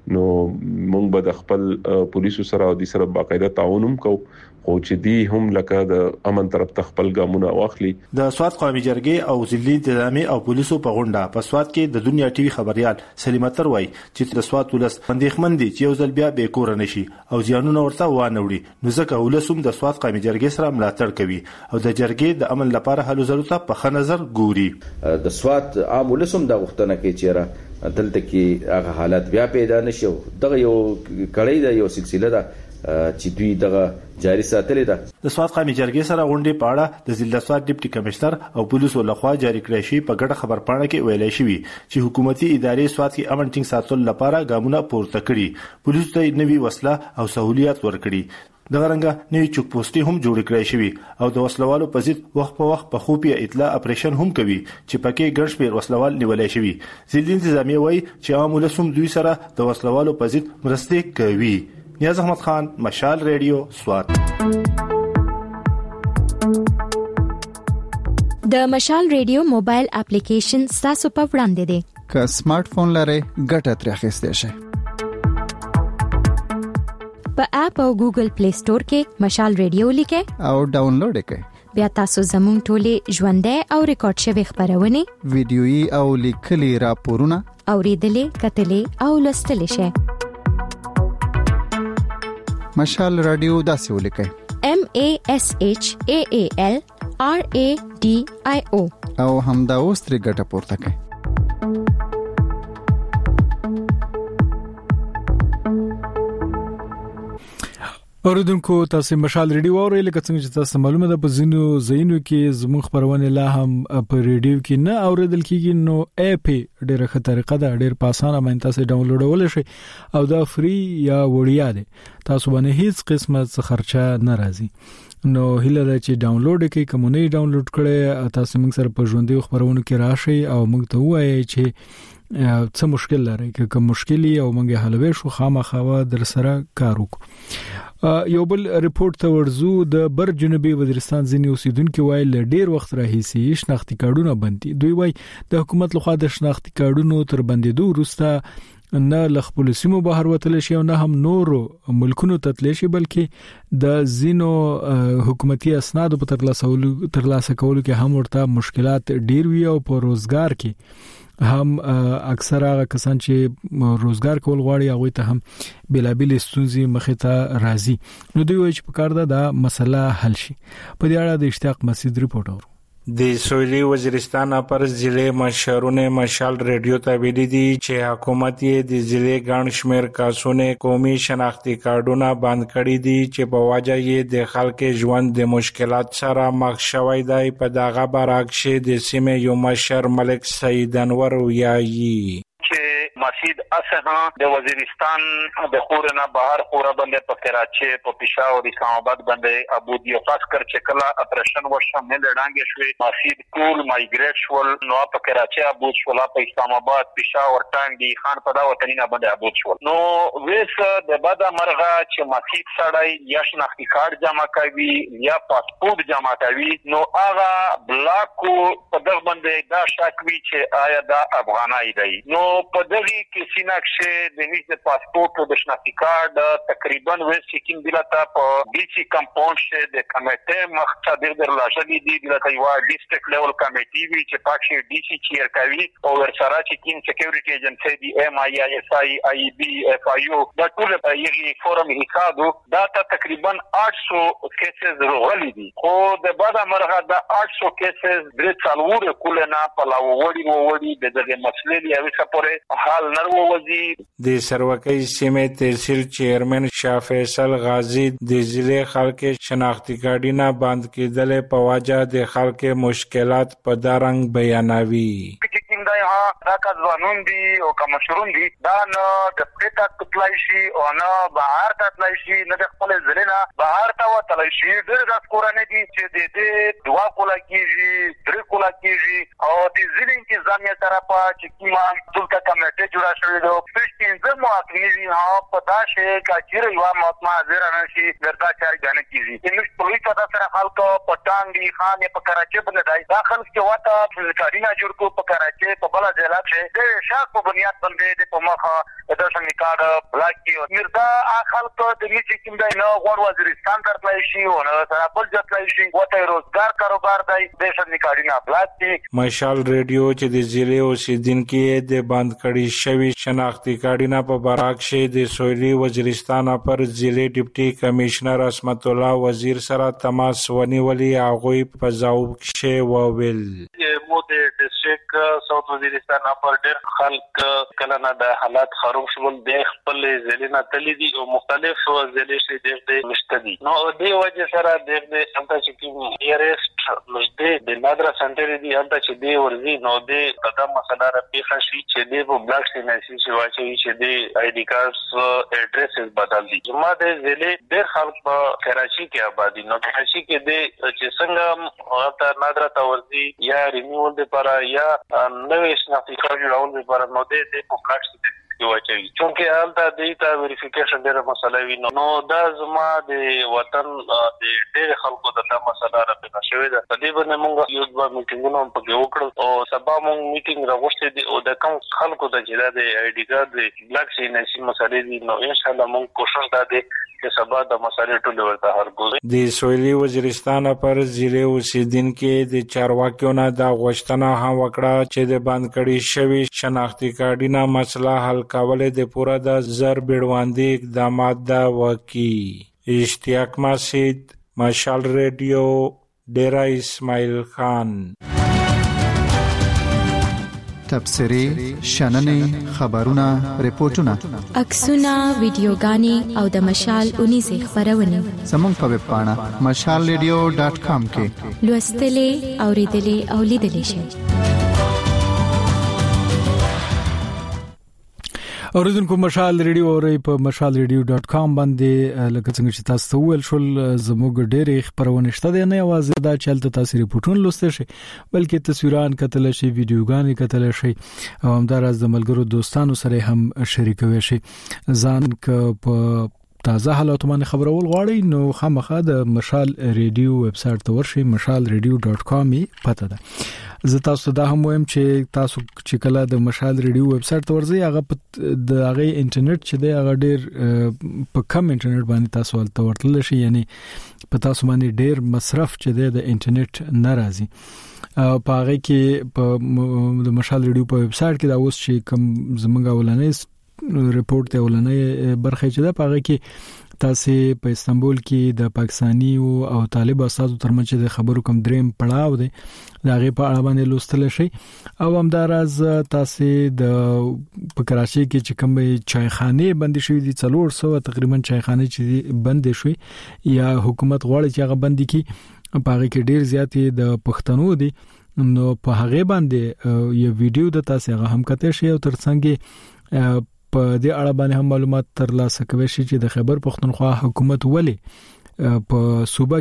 نو موږ به د خپل پولیسو سره او د سره باقاعده تعاون هم کوو خو چې دی هم لکه د امن طرف ته خپل ګامونه واخلي. د سواد قومي جرګې او ضلعي انتظامی او پولیسو په غونډه په سواد کې د دنیا ټي وي خبريال سلیمه تر وای چې د سواد ولس اندېښمن دي چې یو ځل بیا به کور نشي او ځانونه ورته وانه وړي، نو ځکه ولسوم د سواد قومي جرګې سره ملاتړ کوي او د جرګې د امن لپاره هلو ځلو ته په ښه نظر ګوري. د سواد عام ولسوم د غوښتنه کوي چې دلته کې هغه حالت بیا پیدا نشي. دغه یو کړی د یو سلسله ده چې دوی دغه جاري ساتلې ده. د سواد قومي جرګې سره غونډې پاړه د ضلع سواد ډیپټي کمشنر او پولیسو لخوا جاری کړی شي په ګډه خبرپاڼه کې ویلای شوی چې حکومتي ادارې سواد کې امن ټینګ ساتلو لپاره ګامونه پورته کړي، پولیسو ته نوي وسله او سہولیات ورکړي. دغه رنګه نوې چوک پوسټي هم جوړ کړی شوی او د وسلوالو په ضد وخت په وخت په خوپی اطلاع اپریشن هم کوي چې پکې ګڼ شمېر وسلوال نیولای شوی. ضلعي انتظامی وایي چې عام ولسوم دوی سره د وسلوالو په ضد مرستې کوي. نیاز احمد خان، مشال ریډیو، سوات. د مشال ریډیو موبایل اپلیکیشن تاسو په وړاندې دی. که سمارټ فون لرئ ګټه ترې اخیستئ شئ. په اپ او ګوګل پلی سٹور کې مشال ریډیو لیکئ او ډاونلوډ کړئ. بیا تاسو زموږ ټولې ژوندۍ او ریکارډ شوی خبرونه، ویډیويي او لیکلي راپورونه اوریدلې، کتلې او لوستلې شئ. مشال رادیو داسې ولیکئ: M A S H A A L R A D I O او همدا اوس ترې ګټه پورته کړئ. اوردونکو تاسو مشال ریډیو اورئ. لکه څنګه چې تاسو معلومه ده په ځینو ځایونو کې زموږ خبرونه لا هم په ریډیو کې نه اوریدل کیږي، نو اپ ډیره ښه طریقه ده، ډیر په اسانه باندې تاسو ډاونلوډول شي او دا فری یا وړیا ده، تاسو باندې هیڅ قسمه څه خرچه نه راځي. نو هیله ده چې ډاونلوډ کړئ. کوم نه ډاونلوډ کړئ تاسو موږ سره په ژوندۍ خبرونه کې راشي او موږ ته وایي چې څه مشکل لري، که کوم مشکلي او موږ حلوي شو خامخا در سره کار وکړو. یو بل ریپورت ته ورزو. د بر جنوبي وزیرستان ځینې اوسیدونکو وایي ډیر وخت راهیسي شناختی کارډونه بندي. دوی وایي د حکومت لخوا د شناختی کارډونو تر بندیدو وروسته نه ل خپل سیمو بهر وتل شي او نه هم نورو ملکونو ته تللی شي، بلکې د زینو حکومتي اسناد په ترلاسه ترلاسه کولو کې هم ورته مشکلات ډیر وي او په روزګار کې هم اکثر هغه کسان چې روزګار کول غواړي هغه ته هم بلابل ستونزې مخې ته راځي. نو دوی وایي چې په کار ده دا مسله حل شي. په دې اړه د اشتیاق مسعود ریپورت اورو. د سویلي وزیرستان پر ضلع مشرونه مشال ریډیو ته ویلي دي چې حکومت یې د ضلع ګڼ شمېر کاسونه قومي شناختی کارډونه بند کړي دي چې په وجه یې د خلکو ژوند د مشکلات سره مخ شوی دی. په دغه برعکس د سیمې یو مشر ملک سید انور ویایي مسجد اسها د وزیرستان د خورنا بهر خورا باندې په کراچي په پېښور اسلام آباد باندې ابو دی خاص کر چې کلا اپریشن ورشه نه لړانګې شوې مسجد ټول مایګریټ شول نو په کراچي ابو شول په اسلام آباد پېښور ټانګي خان په دا وطنینه باندې ابو شول. نو وېس د بعد مرغه چې مسجد سړی یا شناختی کارت جمع کوي یا پاسپورت جمع کوي نو هغه بلاکو په دغه باندې دا شاکوي چې آیا دا افغانای دی. نو په دغه کې سیناکشه د نیز پاسپورت او د شناختی کارت تقریبا وېس چیکینګ دلته په ډي سي کمپاوند شه د کمیټه مخته د درلاژلې دي دلته یو ډیسټریکټ لیول کمیټي وی چې پاکشه ډي سي چیر کوي او ورسره چیکینګ سکیورټي ایجنسی دی ایم آی آی اس آی آی بی اف آی او دا ټول یې فورم حسابو دا تقریبا آठ سو کیسز راغلي دي. خو د بعد مرغه دا آठ سو کیسز درې څلور کولنا په لاوړي ووري د دغه مسلې دی او سپوره حال نرو وزیر د سروکۍ سیمې تحصیل چیرمن شاه فیصل غازی د ضلع خلک شناختی کارډونه بند کېدل په وجه د خلک مشکلات په دارنګ بیانوي. دا ها دا کا ځوانون دي او کا مشرون دي دا نه د پټه کتلای شي او نه بهر ته تلای شي نه د خپل ځلینا بهر ته وتلای شي ډېر د کورنۍ دي چې د دې دوا کولا کیږي درې کولا کیږي او د ځینې انتظامیه طرفه چې کومه دلته کمیټه جوړه شوې ده پښتینځه مواقعي ها پتا شي کاچیر یو مطمع حاضر نه شي وردا چاري غانه کیږي نو پولیس دا سره خلک پټانګي خان په کراچي باندې دای داخل کې واته فزیکالي نه جوړ کو په کراچي په بل ځای لاکه د شاک په بنیاد باندې په مخه د څنګه کار بلاک کیو مردا خلک د دې چې کوم دی نو غوړ وزیرستان درتلای شي او نو سره بل ځای شي وته روزګار کاروبار دی د څنګه کاری نه بلاک کی مشال ریډیو چې د ضلع اوسیدونکو د بند کړي شوی شناختی کارت نه په براک شه د سویلي وزیرستان پر ضلع ډیپټي کمشنر اسمت الله وزیر سره تماس ونیولي هغه په ځواب شه وویل مو د ډیسټریکټ ساوث وزیرستان پر ډېر خلک کله نه د حالات خراب شول د خپل ضلع نه تللی دي او مختلف ضلع شي د مشتدي نو د وجه سره د انت چې کوم ایرست مشته د نادر سنټر دي انت چې دی ورزي نو د قدم مسله را پیښه شي چې د بلاک سیناسي چې واچي چې د آی ډي کارتس اډرسز بدل دي جمعه د ضلع د خلک په کراچي کې آبادی نو کراچي کې د چې څنګه تا نادر تا ورزي یا رینیول لپاره یا نوې شناختی کارت جوړول لپاره نو د په بلاک سیناسي واچي چونکه حالت د ایتا ویریفیکیشن ډیره مسله وی نو دا زما د وطن د ډېر خلکو د تا مسله را پیښه شوې ده په دې باندې موږ یو ځل میټینګونه په کې وکړو او سبا موږ میټینګ راغوښتې دي او د کوم خلکو د جلا د آی ډي کارت د بلاک سیناسي مسلې دي نو ان شاء الله موږ کوشش وکړو چې سبا د مسلې ټول ورته حل کړو د سویلي وزیرستان پر ضلع اوسیدونکو د چارواکیو نه د غوښتنه هم وکړه چې د بند کړي شوی شناختی کارت نه مسله حل کولای د پورا د زر بیړواندي اقدامات دا وکي اشتیاق مسجد مشال ریډیو ډیرا اسماعیل خان تبصری شننې خبرونه ریپورتونه عکسونه ویډیوګانې او د مشال اونیزه خبرونه زموږ په ویب پاڼه مشال ریډیو ډاټ کام کې لوستلې اوریدلې او لیدلې شئ اوریدونکو مشال ریډیو اوري په مشال ریډیو ډاټ کام باندې لکه څنګه چې تاسو ول شول زموږ ډېرې خبرونه شته نه یوازې دا چلته تاسو ریپورتونه لوستئ شئ بلکې تصویران کتل شي ویډیوګانې کتل شي او همدارس د ملګرو دوستانو سره هم شریکوي شي ځان ک په تازه حالات باندې خبرول غواړئ نو خامخا د مشال ریډیو ویب سټ ته ورشئ مشال ریډیو ډاټ کام یې پته ده زه تاسو ته هم وایم چې تاسو چې کله د مشال ریډیو ویب سټ ته ورځئ هغه د هغه انټرنیټ چې دی هغه ډیر په کم انټرنیټ باندې تاسو ولته ورتل شي یعنی په تاسو باندې ډیر مصرف چې دی د انټرنیټ ناراضي په هغه کې په د مشال ریډیو په ویب سټ کې دا اوس چې کوم زمونږ ولنې ریپورت ته ولنې برخه چې ده په هغه کې تاسو په استانبول کې د پاکستانی او طالب اساسو ترمنځ د خبرو کوم دریم پړاو دی دا غي په اړه باندې لوستل شي او همدارز تاسو د په کراچي کې چې کوم چایخانه بند شوې دي څلور سو تقریبا چایخانه چې بند شوې یا حکومت غواړي چې هغه بند کی په هغه کې ډیر زیاتې د پښتنو دي نو په هغه باندې یو ویډیو د تاسو هغه هم کته شي او ترڅنګ په دې اړه باندې هم معلومات ترلاسه کوي چې د خیبر پختونخوا حکومت ولې په صوبه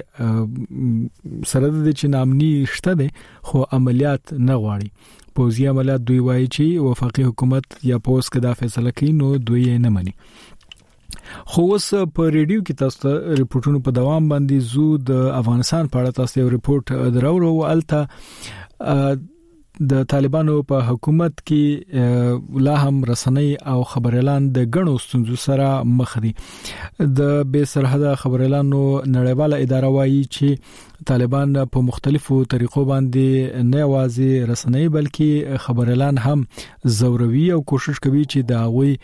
کې سره د چې نامني شته دي خو عملیات نه غواړي پوزي عملیات دوی وایي چې وفاقي حکومت یا پوس کې دا فیصله کوي نو دوی یې نه مني خو اوس په ریډیو کې تاسو ته ریپورتونو په دوام باندې زو د افغانستان په اړه تاسو یو ریپورت درو ولته د طالبانو په حکومت کې لا هم رسنۍ او خبريالان د غنو ستونزو سره مخ دي د بې سرحده خبريالانو نړیواله اداره وایي چې طالبان په مختلفو طریقو باندې نه یوازې رسنۍ بلکې خبريالان هم زوروي او کوشش کوي چې دا غوي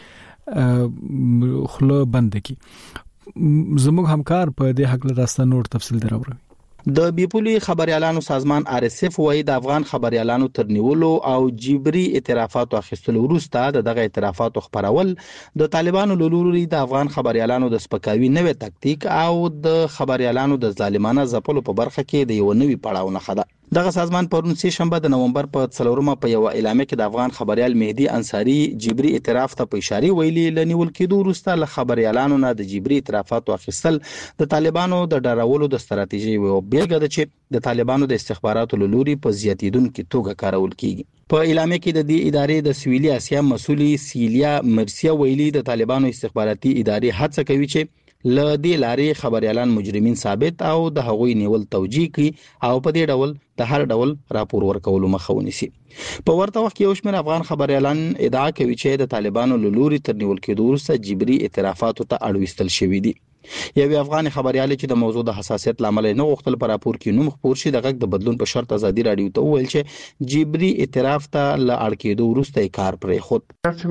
خلو بند کی زموږ همکار په دې حق له تاسو نور تفصیل دراوړي د بیپولي خبريالانو سازمان آر اس اف وایي د افغان خبريالانو ترنیولو او جبري اعترافات اخیستلو وروسته دغه اعترافات خبرول د طالبانو لوري د افغان خبريالانو د سپکاوي نوې تکتیک او د خبريالانو د ظالمانه ځپلو په برخه کې د یو نوې پړاو نه خده دغه سازمان پرون سه شنبه د نومبر په څلورمه په یو اعلامیه کې د افغان خبريال مهدي انصاری جبري اعتراف ته په اشاره ویلي لنیول کېدو وروسته له خبريالانو نه د جبري اعترافات واخیستل د طالبانو د ډارولو د ستراتیژي یو بیلګه ده چې د طالبانو د استخباراتو لوري په زیاتیدونکو توګه کارول کیږي. په اعلامیه کې د دې ادارې د سویلي اسیا مسؤلي سیلیا مرسیا ویلي د طالبانو استخباراتي ادارې هڅه کوي چې ل دې لارې خبريالان مجرمین ثابت او د هغوی نیول توجیه کوي او په دې ډول د هر ډول راپور ورکولو مخه ونیسي. په ورته وخت کې یو شمېر افغان خبريالان ادعا کوي چې د طالبانو لوري تر نیول کېدو وروسته جبري اعترافاتو ته اړوستل شوی دي. یو افغان خبريال چې د موضوع د حساسیت لامل نه غوښتل پر راپور کې نوم خپور شي د غږ د بدلون په شرط ازادي رادیو ته ویل چې جبري اعتراف ته ل اړ کېدو وروسته کار پرې خود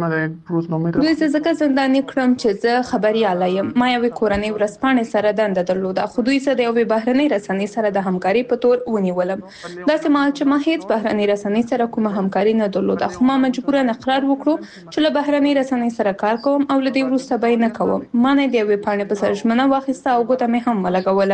دوی ځکه زنداني کړم چې زه خبريال یم. ما یو کورنۍ ورسپانې سره دنده درلوده خو دوی سره د یو بهرنۍ رسنۍ سره د همکاري په تور ونیولم. داسې مال چې ما هیڅ بهرنۍ رسنۍ سره کومه همکاري نه درلوده خو ما مجبورن اقرار وکړو چې له بهرنۍ رسنۍ سره کار کوم او له دې وروسته به نه کوم. ما نه دی وی پاڼې په سر منه واخیسته او ګوته مې هم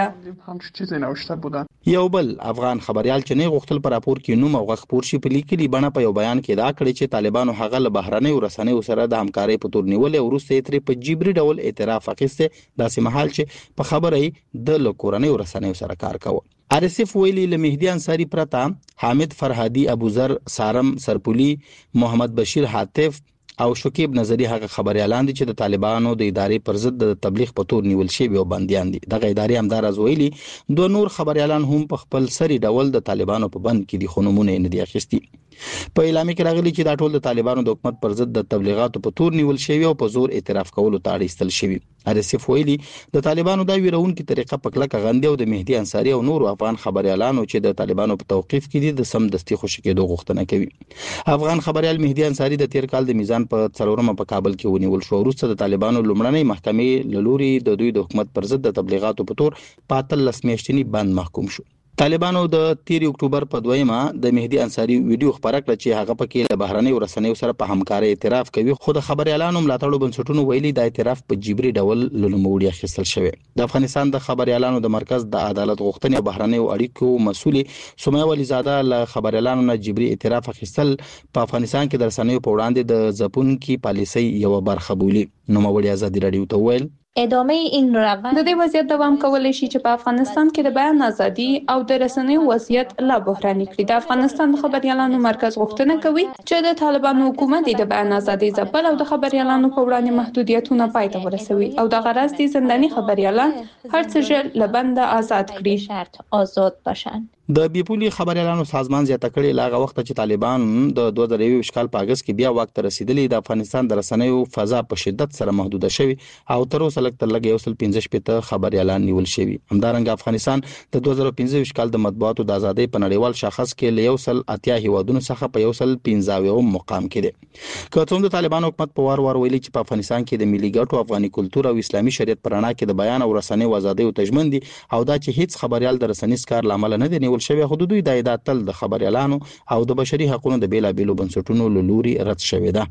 ولګوله. یو بل افغان خبريال چې نه غوښتل پر راپور کې نوم او غږ پور شي په لیکلي بڼه په یو بیان کې دا کړی چې طالبانو هغه له بهرنۍ ورسنۍ سره د همکارۍ په تور نیولې او وروسته یې په جبري ډول اعتراف اخیسته داسې محل چې په خبرې د لکورنۍ ورسنۍ سره کار کاوه. آر اس اف ویلي له مهدي انصاری پرتا حامد فرهادي ابوذر سارم سرپولی محمد بشیر حاتف او شکیب نظری هغه خبريالان دي چې د طالبانو د ادارې پر ضد د تبلیغ په تور نیول شوی او بنديان دي. دغه ادارې همدار از ویلي دوه نور خبريالان هم په خپل سری ډول د طالبانو په بند کې دي خونمونه نه دي اخیستي. په اعلامیه کې راغلي چې دا ټول د طالبانو د حکومت پر ضد د تبلیغاتو په تور نیول شوی او په زور اعتراف کولو ته اړ شوی. آر اس اف ویلي د طالبانو دا ویرونکو طریقه په کلکه غندي او د مهدي انصاری او نور افغان خبريالانو چې د طالبانو په توقيف کې دي د سم دستي خوشی کېدو غوښتنه کوي. افغان خبريال مهدي انصاری د تیر کال د میزان په څلورمه په کابل کې ونیول شو وروسته د طالبانو لومړنۍ محکمې لوري د دوی د حکومت پر ضد د تبلیغاتو په تور پاتل لسمیشتنی بند محکوم شو. طالبانو د تیر اکتوبر په دویمه د مهدي انصاری ویډیو خبره کړه چې هغه پکې له بهرنۍ ورسنۍ سره په همکارۍ اعتراف کوي خو د خبريالانو ملاتړو بنسټونو ویلي د اعتراف په جبري ډول لنوموړي اخیستل شوی. د افغانستان د خبريالانو د مرکز د عدالت غوښتنې او بهرنۍ اړیکو مسؤل سمیه ولیزاده له خبريالانو نه جبري اعتراف اخیستل په افغانستان کې د رسنیو په وړاندې د ځپونکي پالیسۍ یو برخه بولي. نوموړي ازادي رادیو ته ویل ادامه این روند د دې وضعیت دوام کولای شي چې په افغانستان کې د بیان ازادي او د رسنیو وضعیت لا بحراني کړي. د افغانستان خبريالانو مرکز غوښتنه کوي چې د طالبانو حکومت د بیان ازادي ځپل او د خبريالانو په وړاندې محدودیتونه پای ته ورسوي او د غرض دي زنداني خبريالان هر څه ژر له بنده آزاد کړي شرط آزاد باشن. د بیپولي خبريالانو سازمان زیاته کړي لاغه وخت چې طالبان د دوه زره یو کال په اگست کې بیا وخت رسیدلی د افغانستان د رسنیو فضا په شدت سره محدوده شوی او تر اوسه لکه تر لګي وصل پنځه شپږ خبريالان نیول شوی. همدارنګه افغانستان د دوه زره پنځه کال د مطبوعاتو د ازادۍ په نړیوال شاخص کې له یو سل اتیا هیوادونو څخه په یو سل پنځه مقام کې دی. که څومره د طالبان حکومت په وار وار ویلي چې په افغانستان کې د ملي ګټو افغاني کلتور او اسلامي شریعت پرانا کې د بیان او رسنیو ازادۍ او تضمین دي او دا چې هیڅ خبريال د رسنیز کار لامل نه دی نیول شوی حدود د دا تل د خبريالانو او د بشري حقوقو د بیلا بیلو بنسټونو لوري رد شوی ده.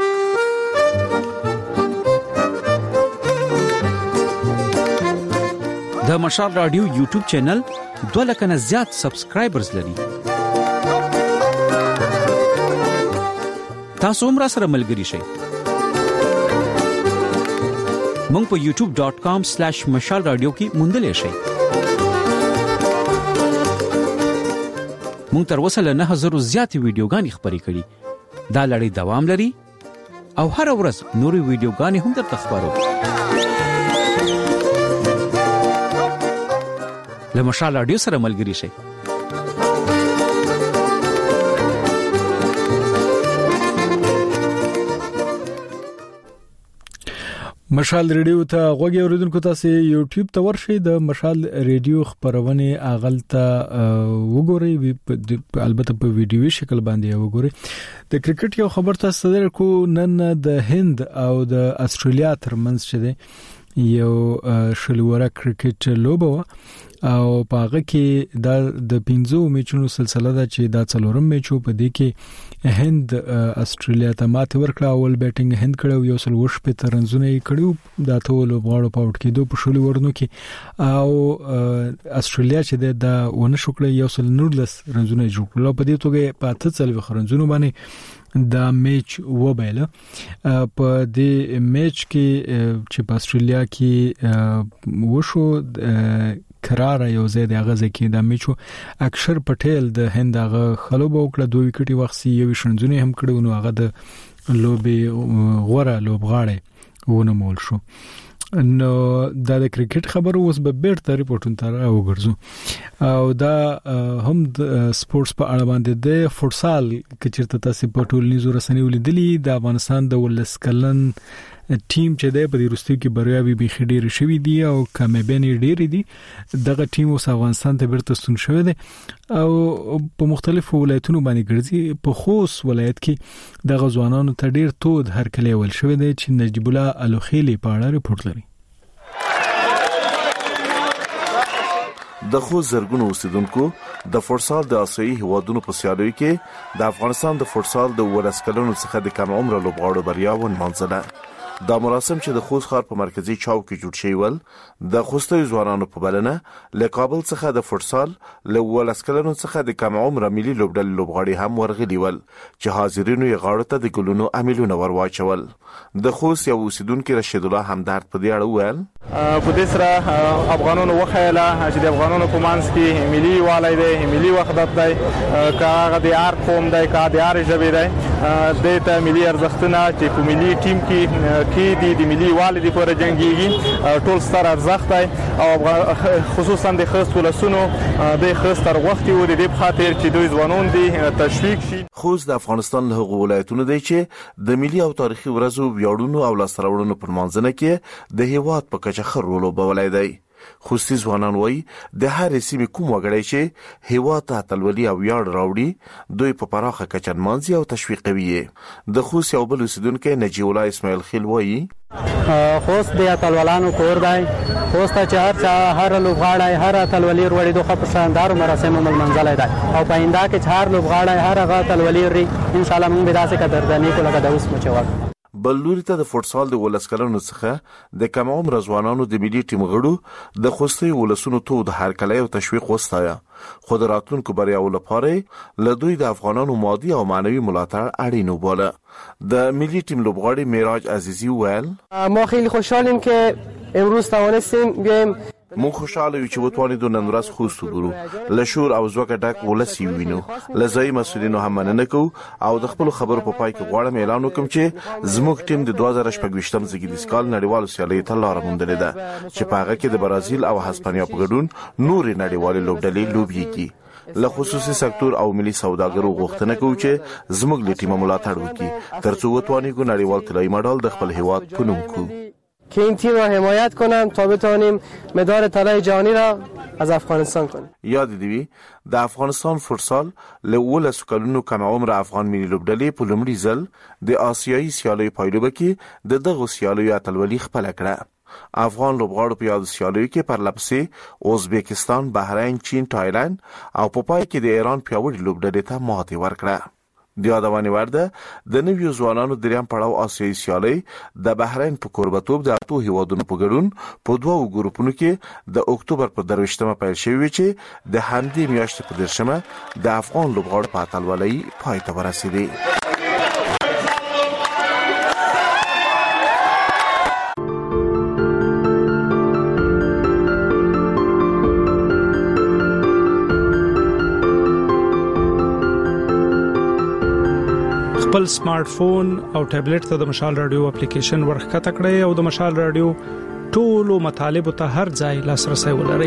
د مشال رادیو یوټیوب چینل دوه لک نه زیات سبسکرایبرز لري. تاسو هم را سره ملګري شئ. مونږ په یوټیوب ډاٹ کام سلیش مشال رادیو کې موندلې شئ. مونږ تر اوسه له نه هزار زیاتې ویډیوګانې خبرې کړي. دا لړۍ دوام لري او هر ورځ نورې ویډیوګانې هم درته خبرو. له مشال رادیو سره ملګري شئ. مشال ریډیو ته غوږی اوریدونکو تاسو یوټیوب ته ورشئ د مشال ریډیو خبرونه اغلته وګورئ البته په ویډیوي شکل باندې وګورئ. د کرکټ یو خبر تاسو درکو نن د هند او د استرالیا ترمنځ شته یو شلوره کرکټ لوبه او پاغه کې د پنځو میچونو سلسله ده چې دا څلورم میچ په دې کې هند استرالیا ته ماته ورکړه اول بیټینګ هند کړو یو سل وش په ترنځونه یې کړو دا ټول غواړو په وټ کې دوه په شولي ورنو کې او استرالیا چې دا ونه شو کړی یو سل نورلس رنځونه جوړ کړل په دې توګه په اته څلوي خرنځونو باندې دا میچ وبایله په دې میچ کې چې په استرالیا کې وشو قرار یو زید غزه کې د میچو اکثر پټیل د هند هغه خلوب وکړه دوه وکټي وخت یو شنځونه هم کړو نو هغه د لوبي غوړه لوبغاړي ونه مول شو نو دا د کرکټ خبر اوس به بیرته ریپورتون تر وګرځو او دا هم د سپورتس په اړه باندې د فوتسال کې چیرته تاسو په ټولنیزو رسنیو لیدلی د افغانستان د ولسکلن ټیم چې د په روستي کې بریاوي به خډیر شوې دي او کامیابې ډېرې دي دغه ټیم اوس افغانستان ته بیرته ستون شوی دی او په مختلفو ولایتونو باندې ګرځي په خوست ولایت کې د غزوانانو ته ډېر تود هرکلی ول شوی دی چې نجیب الله الوخیلی په اړه ریپورت لري د خو زرګونو اوسیدونکو د فوتسال د اسیایي هوادونو په سیالیو کې د افغانستان د فوتسال د ولسکلونو څخه د کم عمر لوبغاړو بریا ونمانځله دا مراسم چې د خوست ښار په مرکزی چوک کې جوړ شوی ول د خوستي ځوانانو په بلنه له کابل څخه د فوتسال له ولسکلونو څخه د کم عمر ملي لوبډل لوبغاړي هم ورغلي ول چې حاضرینو یې غاړه ته د ګلونو امیلونه ورواچول د خوست یو اوسیدونکو رشید الله همدرد په دې اړه وویل په دې سره افغانانو وخیله چې د افغانانو په منځ کې ملي والي دی ملي وحدت دی کاغه د ار قوم دی کا د ار ژبه دی د ته ملي ارزښتونه چې په ملي ټیم کې کې د ملي والي لپاره جنگيږي ټول ستر ارزښت دی او خصوصا د خاص ولسونو د خاص تر وخت و د دې خاطر چې دوی ځوانون دي تشویق شي خوست د افغانستان له ولایتونو دی چې د ملي او تاریخي ورځو ویاړونو او لاسته پر منځنه کې د هیواد په کچه خرولو بولای دی خوستي ځوانان وای د هر سیمې کوم وګړي چې هیواد ته تلولي او ویاړ راوړي دوی په پراخه کچه منځي او تشویق کوي د خوست یو بل اوسیدونکو نجیب الله اسماعیل خیل وای خوست د اتلولانو کور دی خوست چې هر چا هر لوبغاړی هر اتلولي وروړي دوه په شاندار مراسم مل منځلای دی او په انده کې هر لوبغاړی هر هغه اتلولي لري ان شاء الله موږ به داسې قدردانی کوو لکه د اوس مچوک بلوري ته د فوتسال د ولسکلونو څخه د کم عمر ځوانانو د ملي ټیم غړو د خوستي ولسونو ته د هرکلی او تشویق وستایا خو د راتلونکو بریاو لپاره له دوی د افغانانو مادي او معنوي ملاتړ اړین وبوله د ملي ټیم لوبغاړي معراج عزیزی ویل ما خیلی خوشحالیم که امروز توانستیم بیایم مو خوشاله یو چې وټوانې د نن ورځ خوست وګورو له شور او زوګه ډک ولسی وینو لزای مسولینو هم مننه کو او د خپل خبرو په پای کې غواړم اعلان وکم چې زموږ ټیم د دوه زره شپږ زګیدي سکال نړیوالو سیالۍ ته لار موندلې ده چې په هغه کې د برازیل او هسپانیا په ګډون نورې نړیوالې لوبډلې لوبېږي له خصوصي سکتور او ملي سوداګرو غوښتنه کوي چې زموږ لټیم ملاتړ وکړي ترڅو وټوانې نړیوال طلایي مډال د خپل هیواد پونم کو که این تیم را حمایت کنم تا بتوانیم مدال طلای جهانی را از افغانستان کنیم. یاد دی د افغانستان فوتسال له ولس کلونو کم عمر افغان ملي لوبډلې په لومړي ځل د آسیایي سیالیو پایلوبه کې د دغه سیالیو اتلولي خپل کړه افغان لوبغاړو په یاد سیالیو کې پرلپسې ازبکستان، بحرین، چین، تایلند او په پای کې د ایران پیاوړي لوبډلې ته ماتې ورکړه. د یادونې ورده د نویو ځوانانو دریم پړاو آسیایي سیالۍ د بحرین په کوربتوب د اتو هیوادونو په ګډون په دوو ګروپونو کې د اکتوبر په درویشتمه پیل شوی چې د همدې میاشتې په دیرشمه د افغان لوبغاړو په اتلولۍ پای ته ورسېدې. خپل سمارټ فون او ټابلیټ ته د مشال رادیو اپلیکیشن ورخکته کړئ او د مشال رادیو ټولو مطالب ته هر ځای لاسرسي ولرئ.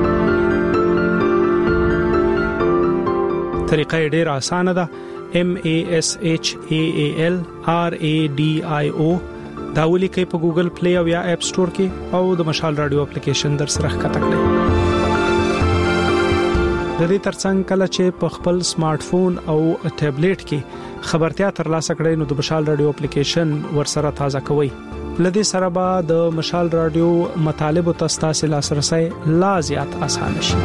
طریقه ډیره اسانه ده. M A S H A A L R A D I O دا ولیکئ په ګوګل پلی او یا اپ سٹور کې او د مشال رادیو اپلیکیشن در سره ښکته کړئ. د دې ترڅنګ کله چې په خپل سمارټ فون او ټابلیټ کې خبرتیا ترلاسه کړئ نو د مشال رادیو اپلیکیشن ورسره تازه کوئ. لدې سره به د مشال رادیو مطالب او تاسو لاسرسي لا زیات آسان شي.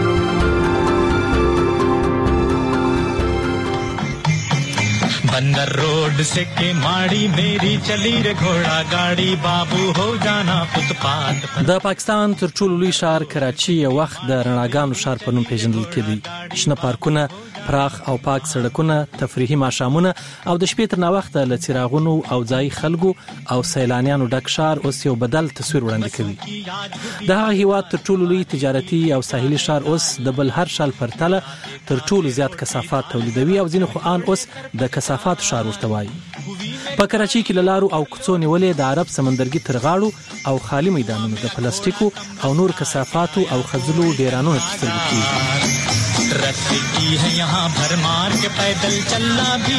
बंदर रोड से के माड़ी मेरी चली रे घोड़ा गाड़ी बाबू हो जाना फुटपाथ. د پاکستان تر ټولو لوی ښار کراچي یو وخت د رڼاګانو ښار په نوم پیژندل کېده. شنه پارکونه، پراخ او پاک سړکونه، تفریحي ماښامونه او د شپې تر ناوخته له څراغونو او ځای خلکو او سیلانیانو ډک ښار اوس یو بدل تصویر وړاندې کوي. د هغه هیواد تر ټولو لوی تجارتي او ساحلي ښار اوس د بل هر ښار پرتله تر ټولو زیات کثافات تولیدوي او ځینې خو ان اوس د کثافات ښار ورته وایي. په کراچي کې لارو او کوڅو نیولې د عرب سمندرګي تر غاړو او خالی میدانونو د پلاستیکو او نور کثافاتو او خځلو ډیرانو ترڅل کیږي. रस्ते की है यहाँ भरमार के पैदल चलना भी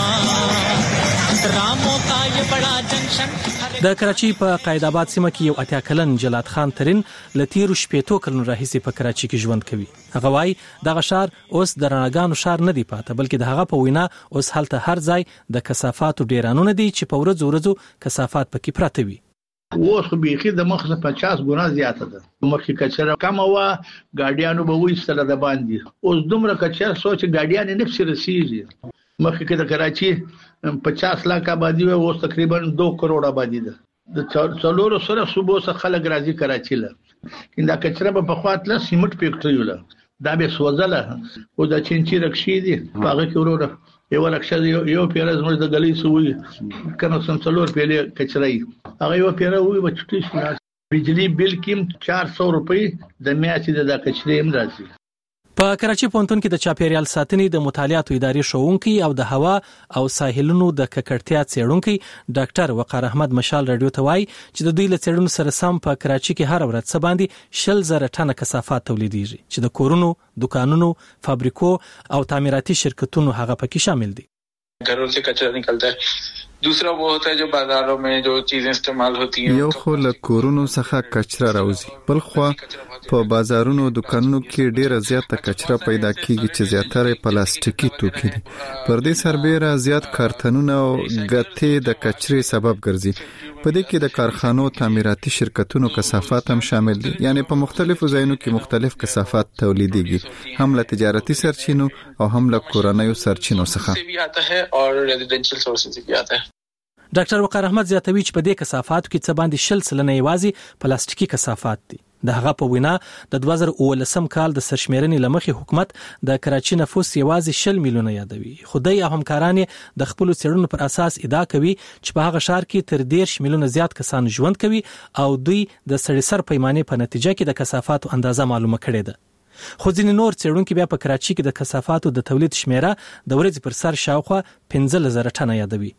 दुश्वार रामों का ये बड़ा जंक्शन. د کراچي په قائد آباد سیمه کې یو اتیا کلن جلات خان ترين لتیرو شپېتو کلن راهیسې په کراچي کې ژوند کوي. هغه وايي دغه ښار اوس د رڼاګانو ښار نه دی پاته بلکې د هغه په وینا اوس هلته هر ځای د کثافاتو ډیرانونه دي چې په ورځو ورځو کثافات پکې پراته وي. اوس خو بيخي د مخه پچاس ګنا زیاته ده. مخکې کچره کم وا ګاډیانو به وېستل د باندې اوس دومره کچره سوچ ګاډیان نه نفس رسیږي. مخکې کې د کراچي پچاس لک آبادی و اوس تقریبا دو کروڑ آبادی ده. د څلورو سره صوبو څخه خلک راځي کراچي له کنده کچره په خواطله سیمټ فیکټری له دا به سوځله او د چینچی رکشي دي هغه کې وروره یو رکشه یو پیره زموږ د غلی سوې کنه سم څلور پیله کچرای هغه یو پیره وي بچټی شي. بجلی بل کیم چار سو روپۍ د میاشتې د کچرې هم راځي. په کراچي پونتون کې د چاپیریال ساتنې د مطالعاتو ادارې شوونکي او د هوا او ساحلونو د ککړتیا څېړونکي ډاکټر وقار احمد مشال رادیو ته وایي چې د دوی له څېړنو سره سم په کراچي کې هر ورځ څه باندې شل زره ټنه کثافات تولیدېږي چې د کورونو، دکانونو، فابریکو او تعمیراتي شرکتونو هغه پکې شامل دي. घरों से कचरा निकलता है. दूसरा वो होता है जो बाजारों में जो चीजें इस्तेमाल होती हैं. یو خو له کورونو څخه کچرا راوځي بل خو په بازارونو او دکانونو کې ډیره زیاته کچرا پیدا کیږي چې زیاتره پلاستیکي توکي دي. پر دې سربېره زیات کارتنونه او غټې د کچرې سبب ګرځي. په دې کې د کارخانو تعمیراتي شرکتونو کثافات هم شامل دي. یعنی په مختلفو ځایونو کې مختلف کثافات تولیدېږي هم له تجارتي سرچینو او هم له کورنیو سرچینو څخه. और रेजिडेंशियल सोर्सेज से भी आता है. ډاکټر وقار احمد زیاتوي چې په دې کثافاتو کې څه باندې شل سلنه یوازې پلاستیکي کثافات دي. د هغه په وینا د دوه زره اوولسم کال د سرشمیرنې لمخې حکومت د کراچي نفوس یوازې شل میلیونه یادوي. خدای او همکاران د خپل څېړنو پر اساس ادعا کوي چې په هغه ښار کې تر دیرش میلیونه زیات کسان ژوند کوي او دوی د سړي سر پیمانې په نتیجه کې د کثافاتو اندازه معلومه کړې ده. خو ځینې نور څېړونکي بیا په کراچي کې د کثافاتو د تولید شمیره د ورځې پر سر شاوخوا پنځه زره ټنه یادوي.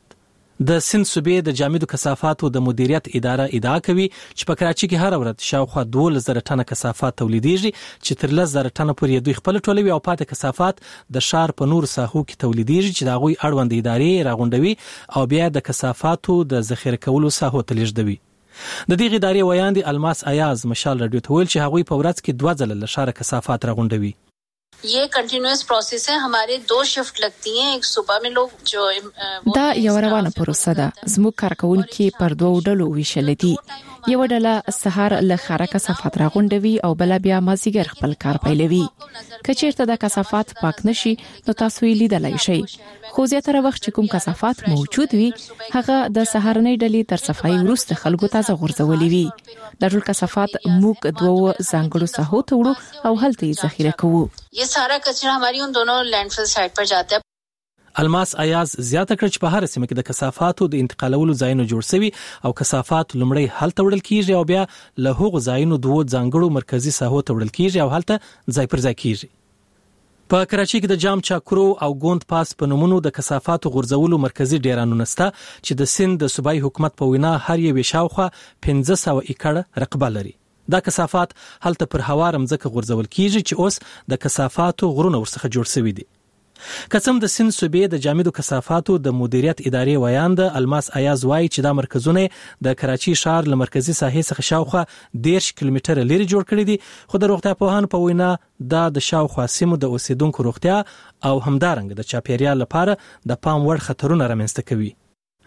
د سند صوبې د جامدو کثافاتو د مدیریت اداره ادعا کوي چې په کراچي کې هر ورځ شاوخوا دوه زره ټنه کثافات تولیدېږي چې تر لس زره ټنه پورې دوی خپل ټولوي او پاتې کثافات د ښار په نور ساحو کې تولیدېږي چې د هغوی اړوند ادارې راغونډوي او بیا د کثافاتو د ذخیره کولو ساحو ته لیږدوي. د دې ادارې ویاندې الماس ایاز مشال رادیو ته ویل چې هغوی په ورځ کې دوه ځله له ښاره کثافات راغونډوي. ये कंटिन्यूअस प्रोसेस है. हमारे दो शिफ्ट लगती हैं. एक सुबह में लोग जो دا یو روانه پروسه ده. زموږ کارکونکي پر دوه ډلو ویشل دي. یو ډله سهار له خاره کثافات راغونډوي او بل بیا مازیګر خپل کار پیلوي. کچیرته د کثافات پاک نشي نو تاسو یې لیدلای شئ. خو زیاتره وخت چې کوم کثافات موجود وي هغه د سهارنۍ ډلې تر صفای وروسته خلکو ته غورځولې وي. د ټول کثافات موږ دوه ځانګړو ساحو ته وړو او هلته یې ذخیره کوو. ये सारा कचरा हमारी उन दोनों लैंडफिल साइट पर जाता है. الماس ایاز زیاته کړ چې په هر سیمه کې د کثافاتو د انتقالولو ځایونه جوړ شوي او کثافات لومړی هلته وړل کیږي او بیا له هغو ځایونو دوه ځانګړو مرکزی ساحو ته وړل کیږي او هلته ځای پر ځای کیږي. په کراچي کې د جام چاکرو او ګوند پاس په نومونو د کثافاتو غورځولو مرکزی ډیرانونه شته چې د سند د صوبایي حکومت په وینا هر یو شاوخوا پنځه سوه ایکړ رقبه لري. دا کثافات هلته پر هوار مځکه غورځول کیږي چې اوس د کثافاتو غرونه ورڅخه جوړ شوي دي. قسم د سند صوبې د جامدو کثافاتو د مدیریت ادارې ویاند الماس ایاز وايي چې دا مرکزونه د کراچي ښار له مرکزی ساحې څخه شاوخوا دیرش کیلومتره لري جوړ کړي دي. خو د روغتیا پوهانو په وینا دا د شاوخوا سیمو د اوسیدونکو روغتیا او همدارنګ د چاپیریال لپاره د پام وړ خطرونه رامنځته کوي.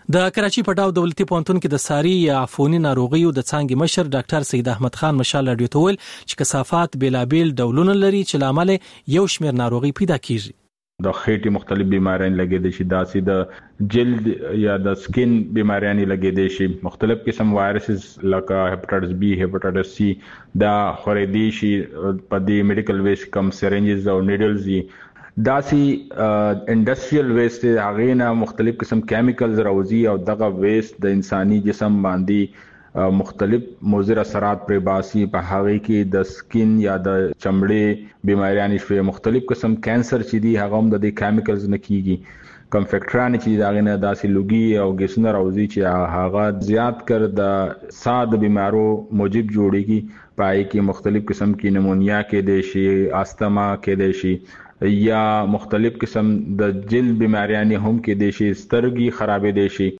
د کراچي په ډاو دولتي پوهنتون کې د ساري یا عفوني ناروغیو د څانګې مشر ډاکټر سید احمد خان مشال رادیو ته ویل چې کثافات بیلابیل ډولونه لري چې لامل یو شمېر ناروغي پیدا کیږي. د خېټې مختلف بیماریان لګیدي شي، داسې د جلد یا د سکین بیماریان لګیدي شي، مختلف قسم وایرسز لکه هپاتایټس بی، هپاتایټس سی دا خورېدي شي په دې میډیکل ویسټ کم سرنجز او نیډلز دي. داسي انډستریال ویسټ هغه نه مختلف قسم کیمیکلز راوځي او دغه ویسټ د انساني جسم باندې مختلف مضر اثرات پر باسي. په هغه کې د سکین یا د چمړې بیماریان شوي، مختلف قسم کانسر چې دي هغه هم د دې کیمیکلز نه کیږي. کم فیکټران چې داغه نه داسي لوګي او ګیسونه راوځي چې هغه زیات کر د ساده بیمارو موجب جوړيږي. پای کې مختلف قسم کې نمونیا کې دي شي، استما کې دي شي، یا مختلف قسم د جلد بیماریاں هم کې دي شي، سترګي خرابې دي شي.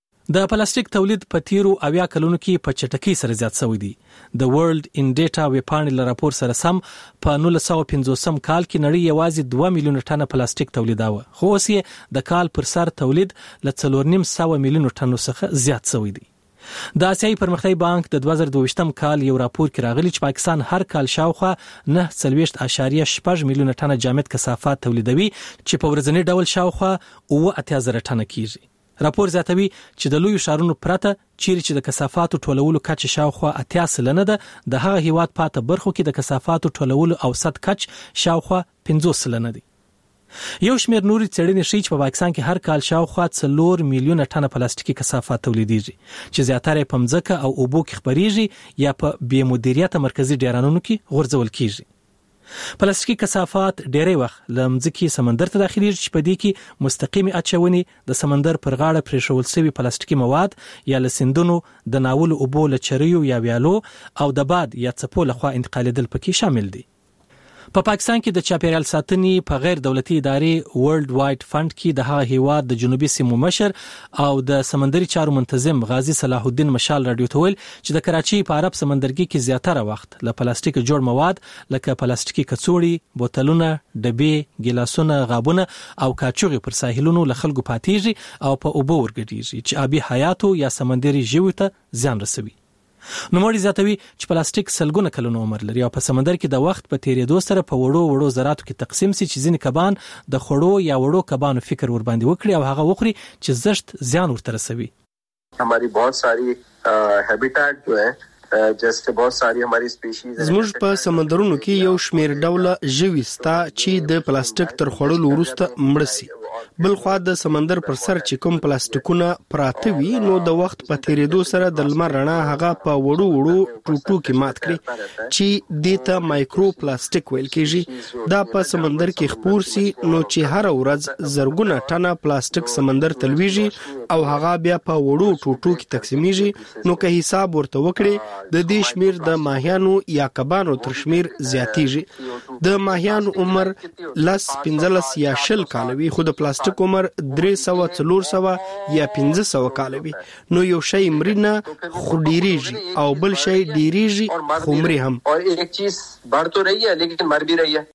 د پلاستیک تولید په تیرو اویا کلونو کې په چټکۍ سره زیات شوی دی. د ورلد ان ډیټا ویبپاڼې له راپور سره سم په نولس سوه پنځوس کال کې نړۍ یوازې دوه میلیونه ټنه پلاستیک تولیداوه، خو اوس یې د کال پر سر تولید له څلور نیم سوه میلیونه ټنو څخه زیات شوی دی. د آسیایي پرمختیایي بانک د دوه زره دوه کال یو راپور کې راغلی چې پاکستان هر کال شاوخوا نه څلوېښت اعشاریه شپږ میلیونه ټنه جامد کثافات تولیدوي چې په ورځني ډول شاوخوا اوه اتیا زره ټنه کیږي. راپور زیاتوي چې د لویو ښارونو پرته چیرې چې د کثافاتو ټولولو کچه شاوخوا اتیا سلنه ده، د هغه هیواد پاته برخو کې د کثافاتو ټولولو اوسط کچ شاوخوا پنځوس سلنه دی. یو شمېر نوري څېړنې ښیي چې په پاکستان کې هر کال شاوخوا څلور میلیونه ټنه پلاستیکي کثافات تولیدېږي چې زیاتره په مځکه او اوبو کې خپرېږي یا په بې مدیریته مرکزي ډیرانونو کې غورځول کیږي. پلاستیکي کثافات ډېری وخت له مځکې سمندر ته داخليږي چې په دې کې مستقیمي اچونې د سمندر پر غاړه پرېښول شوي پلاستیکي مواد یا له سیندونو د ناولو اوبو له چریو یا ویالو او د باد یا څپو لخوا انتقالېدل پکې شامل دي. په پا پاکستان کې د چاپیریال ساتنې په غیر دولتي ادارې ورلد وایډ فند کې د هغه هیواد د جنوبي سیمو مشر او د سمندري چارو منتظم غازی صلاح الدین مشال رادیو ته ویل چې د کراچي په عرب سمندرګي کې زیاتره وخت له پلاستیک جوړ مواد لکه پلاستیکي کڅوړې، بوتلونه، ډبې، ګیلاسونه، غابونه او کاچوغې پر ساحلونو له خلکو پاتېږي او په اوبو ورګډېږي چې آبي حیاتو یا سمندري ژویو ته زیان رسوي. نوموړي زیاتوي چې پلاستیک سلګونه کلونه عمر لري او په سمندر کې د وخت په تیریدو سره په وړو وړو ذراتو کې تقسیم شي چې ځینې کبان د خړو یا وړو کبانو فکر ور باندې وکړي او هغه وخوري چې زشت زیان ورته رسوي. हमारी बहुत सारी हैबिटेट जो है जैसे बहुत सारी हमारी स्पीशीज زموږ په سمندرونو کې یو شمېر ډوله ژوي ستا چې د پلاستیک تر خوړلو وروسته مړ شي. بل خو د سمندر پر سر چې کوم پلاستیکونه پراته وي نو د وخت په تیریدو سره د لمر رڼا هغه په وړو وړو ټوټو کې مات کړي چې دته مایکرو پلاستیک ویل کېږي. دا په سمندر کې خپور سي نو چې هر ورځ زرګونه ټنه پلاستیک سمندر تلويږي او هغه بیا په وړو ټوټو کې تقسیمیږي. نو که حساب ورته وکړي د دې شمیر د ماهیانو یا کبانو تر شمیر زیاتیږي. د ماهیانو عمر لس پنځلس یا شل کال وي، خو د پلاستیک عمر درې سوه څلور سوه یا پنځه سوه کال وي. نو یو شی مرینه خو ډیریږي او بل شی ډیریږي خو مري هم. اور ایک چیز بڑھ تو رہی ہے لیکن مر بھی رہی ہے.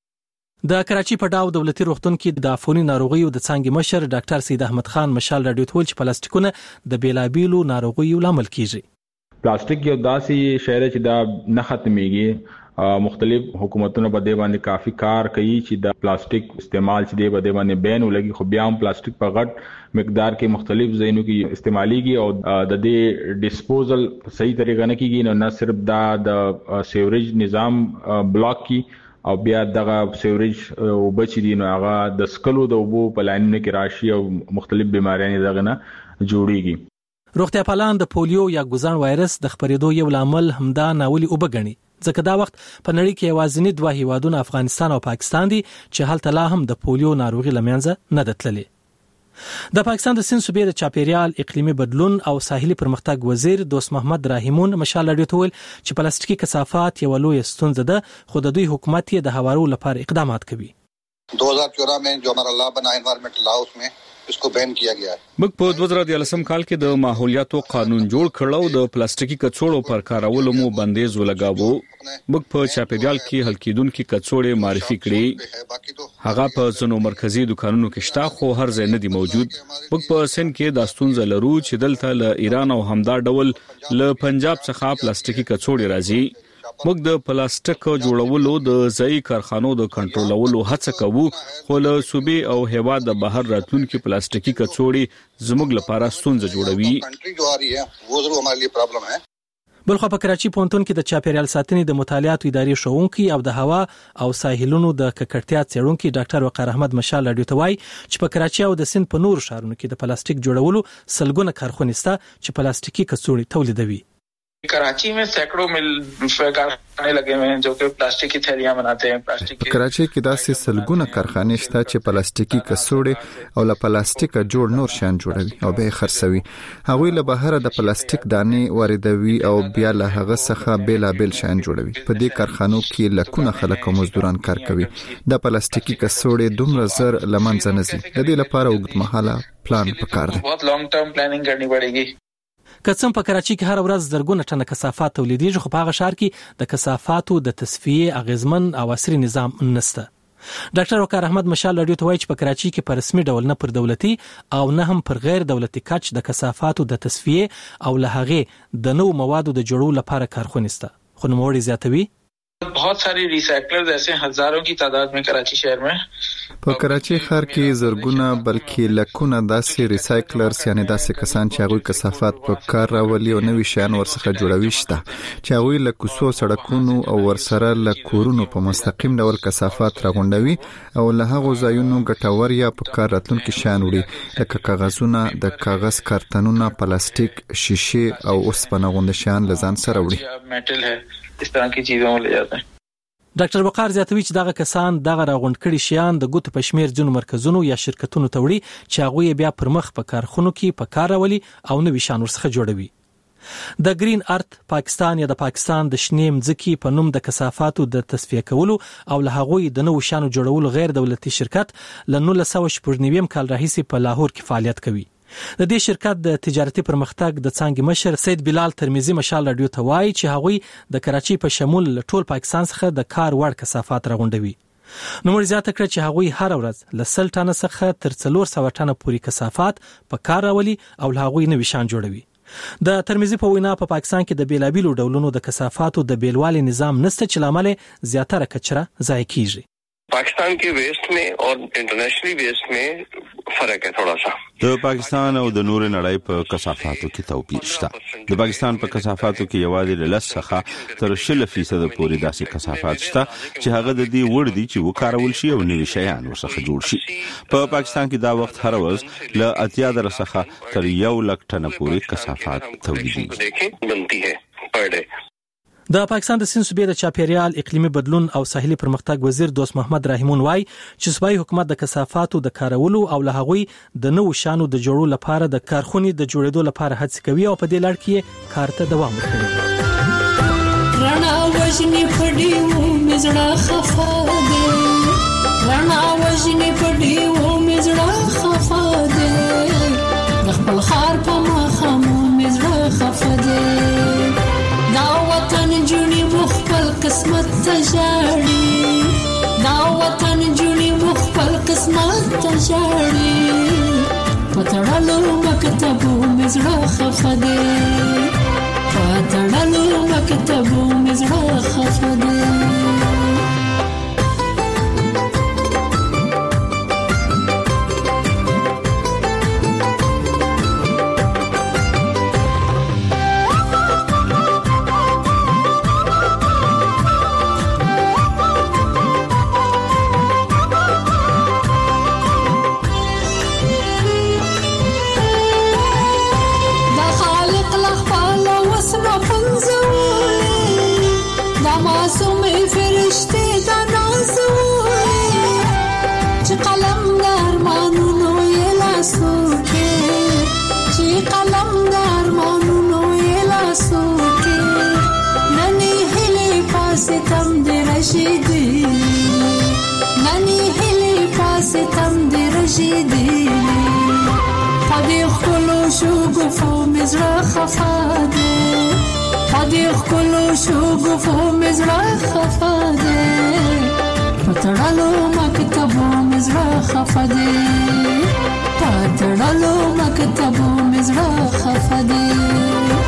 د کراچي په ډاو دولتي روغتون کې د عفوني ناروغیو د څانګې مشر ډاکټر سید احمد خان مشال رادیو ته ویل چې پلاستیکونه د بیلابیلو ناروغیو لامل کیږي. پلاستیک یو داسې شی دی چې دا نه ختميږي. مختلف حکومتونو په دې باندې کافي کار کوي چې د پلاستیک استعمال چې دی په دې باندې بین ولګي، خو بیا هم پلاستیک په غټ مقدار کې مختلف ځایونو کې استعماليږي او د دې ډیسپوزل صحیح طریقه نه کیږي. نو نه صرف دا د سیوریج نظام بلاک کی او بیا دغه سیوریج او بچی دي نو هغه د سکلو د اوبو په لاینونو کې راشي او مختلف بیماریاں دغه نه جوړيږي. روغتیا پالان د پولیو یا ګوزان وایرس د خپرېدو یو لامل همدا ناولي وبګني، ځکه دا وخت په نړۍ کې یوازینی دوه هیوادونه افغانستان او پاکستان دي چې هلته لا هم د پولیو ناروغي لمنځه نه دتللې. د پاکستان د سند صوبې د چاپیریال اقلیمي بدلون او ساحلي پرمختګ وزیر دوست محمد راهیمون مشال رادیو ته ویل چې پلاستیکي کثافات یو لوی ستونزه ده، خو د دوی حکومت یې د هوارو لپاره اقدامات کوي. دو ہزار چودہ میں جو ہمارا لا بنا انوائرمنٹ لا اس میں इसको बैन किया गया है। موږ په دوه زره دیارلسم کال کې د ماحولیاتو قانون جوړ کړو د پلاستیکي کڅوړو پر کارولو مو بندیز ولګاوه. موږ په چاپیریال کې حل کېدونکو کڅوړې معرفي کړې. هغه په ځینو مرکزی دکانونو کې شته خو هر ځای نه دی موجود. موږ په سند کې د ستونزې لرو چې دلته له ایران او همدا ډول له پنجاب څخه پلاستیکي کڅوړې راځي. موږ د پلاستیک جوړولو د ځای کارخانو د کنټرولولو هڅه کوو خو له صوبې او هیواد د بهر راتلونکو پلاستیکي کڅوړې زموږ لپاره ستونزه جوړوي. بلخو په کراچي پونتون کې د چاپیریال ساتنې د مطالعاتو ادارې شوونکي او د هوا او ساحلونو د ککړتیا څېړونکي ډاکټر وقار احمد مشال رادیو ته وایي چې په کراچي او د سند په نورو ښارونو کې د پلاستیک جوړولو سلګونه کارخانې شته چې پلاستیکي کڅوړې تولیدوي. कराची में सैकड़ों मिल कारखाने लगे हुए हैं जो कि प्लास्टिक की थैलियां बनाते हैं. प्लास्टिक की कराची کې داسې سلګونه کارخانې شته چې پلاستیکي کڅوړې او له پلاستیک جوړ نور شان جوړوي او به خرڅوي. هغه له بهر د پلاستیک دانې واردوي او بیا له هغه څخه بیلابل شان جوړوي. په دې کارخانو کې لکونه خلک او مزدوران کار کوي. د پلاستیکي کڅوړې دومره زر لمنځه نه ځي. د دې لپاره اوږدمهاله پلان پکار دی. बहुत लॉन्ग टर्म प्लानिंग करनी पड़ेगी. کڅم په کراچي کې هر ورځ زرګونه ټنه کثافات تولیدېږي خو په هغه ښار کې د کثافاتو د تصفیه اغیزمن او عصري نظام نشته. ډاکټر وقار احمد مشال رادیو ته وایي چې په کراچي کې په رسمي ډول نه پر دولتي او نه هم پر غیر دولتي کچ د کثافاتو د تصفیه او له هغه د نو موادو د جوړولو لپاره کارخونه شته. خو نوموړي زیاتوي बहुत सारी रिसाइकलर्स ऐसे हजारों की तादाद में कराची शहर में. په کراچي ښار کې زرګونه بلکې لکونه داسې ریسایکلرز یعنی داسې کسان چې هغه کثافات په کار راولي او نوي شیان ورڅخه جوړوي شته چې هغه له کوڅو سړکونو او ورسره له کورونو په مستقیم ډول کثافات راغونډوي او له هغه ځایونو ګټور یا په کار راتلونکي شیان وړي لکه کاغذونه د کاغذ کارتنونه پلاستیک شیشه او اوسپنه غونډه شیان لزان سره وړي. मेटल है इस तरह की चीजों में ले जाते हैं. ډاکټر وقار زیاتوي چې دغه کسان دغه راغونډ کړي شیان د ګوتو په شمیر ځینو مرکزونو یا شرکتونو ته وړي چې هغه بیا پر مخ په کارخونو کې په کار راولي او نوي شان ورڅخه جوړوي. د گرین ارت پاکستان یا د پاکستان د شنې مځکې په نوم د کثافاتو د تصفیه کولو او له هغه د نوو شانو جوړولو غیر دولتي شرکت له نولس سوه شپږ نوي کال راهیسې په لاهور کې فعالیت کوي. د دې شرکت د تجارتي پرمختګ د څانګې مشر سید بلال ترمذی مشال رادیو ته وایي چې هغوی د کراچي په شمول ټول پاکستان څخه د کار وړ کثافات راغونډوي. نو مر زیاته کړ چې هغوی هر ورځ له سل ټنه څخه تر څلور سوه ټنه پورې کثافات په کار راولي او له هغوی نوي شان جوړوي. د ترمذی په وینا په پاکستان کې د بیلابیلو ډولونو د کثافاتو د بیلوالي نظام نشته چې لامل زیاتره کچره ضایع کیږي. पाकिस्तान के वेस्ट में और इंटरनेशनली वेस्ट में فرق ہے थोड़ा سا. د پاکستان او د نور نړۍ په کثافاتو کې توپیر شته. د پاکستان په کثافاتو کې یوازې لس څخه تر شل فیصد پورې داسې کثافات شته چې هغه د دې وړ دي چې وکارول شي او نوي شیان ورڅخه جوړ شي. په پاکستان کې دا وخت هر ورځ له اتیا در څخه تر یو لک ټنه پورې کثافات تولیدېږي. د پاکستان د سند صوبې د چاپیریال اقلیمي بدلون او ساحلي پرمختګ وزیر دوست محمد رحیمون وای چې صوبایي حکومت د کثافاتو د کارولو او له هغوی د نوو شانو د جوړولو لپاره د کارخونې د جوړېدو لپاره هڅه کوي او په دې لړ کې کار ته دوام ورکوي. رڼا وژنې پډیو مزړه خفا ده رڼا وژنې پډیو مزړه خفا ده خپل خار په مخامو مزړه خفا ده دا وطن جونی مخفل قسمت تجاړي دا وطن جونی مخفل قسمت تجاړي پتړلو مکتبو مزړه خفده پتړلو مکتبو مزړه خفده. پدې خلو شو ګفو مزړه خفا دې پدې خلو شو ګفو مزړه خفا دې پتړلو مکتبو مزړه خفا دې پتړلو مکتبو مزړه خفا دې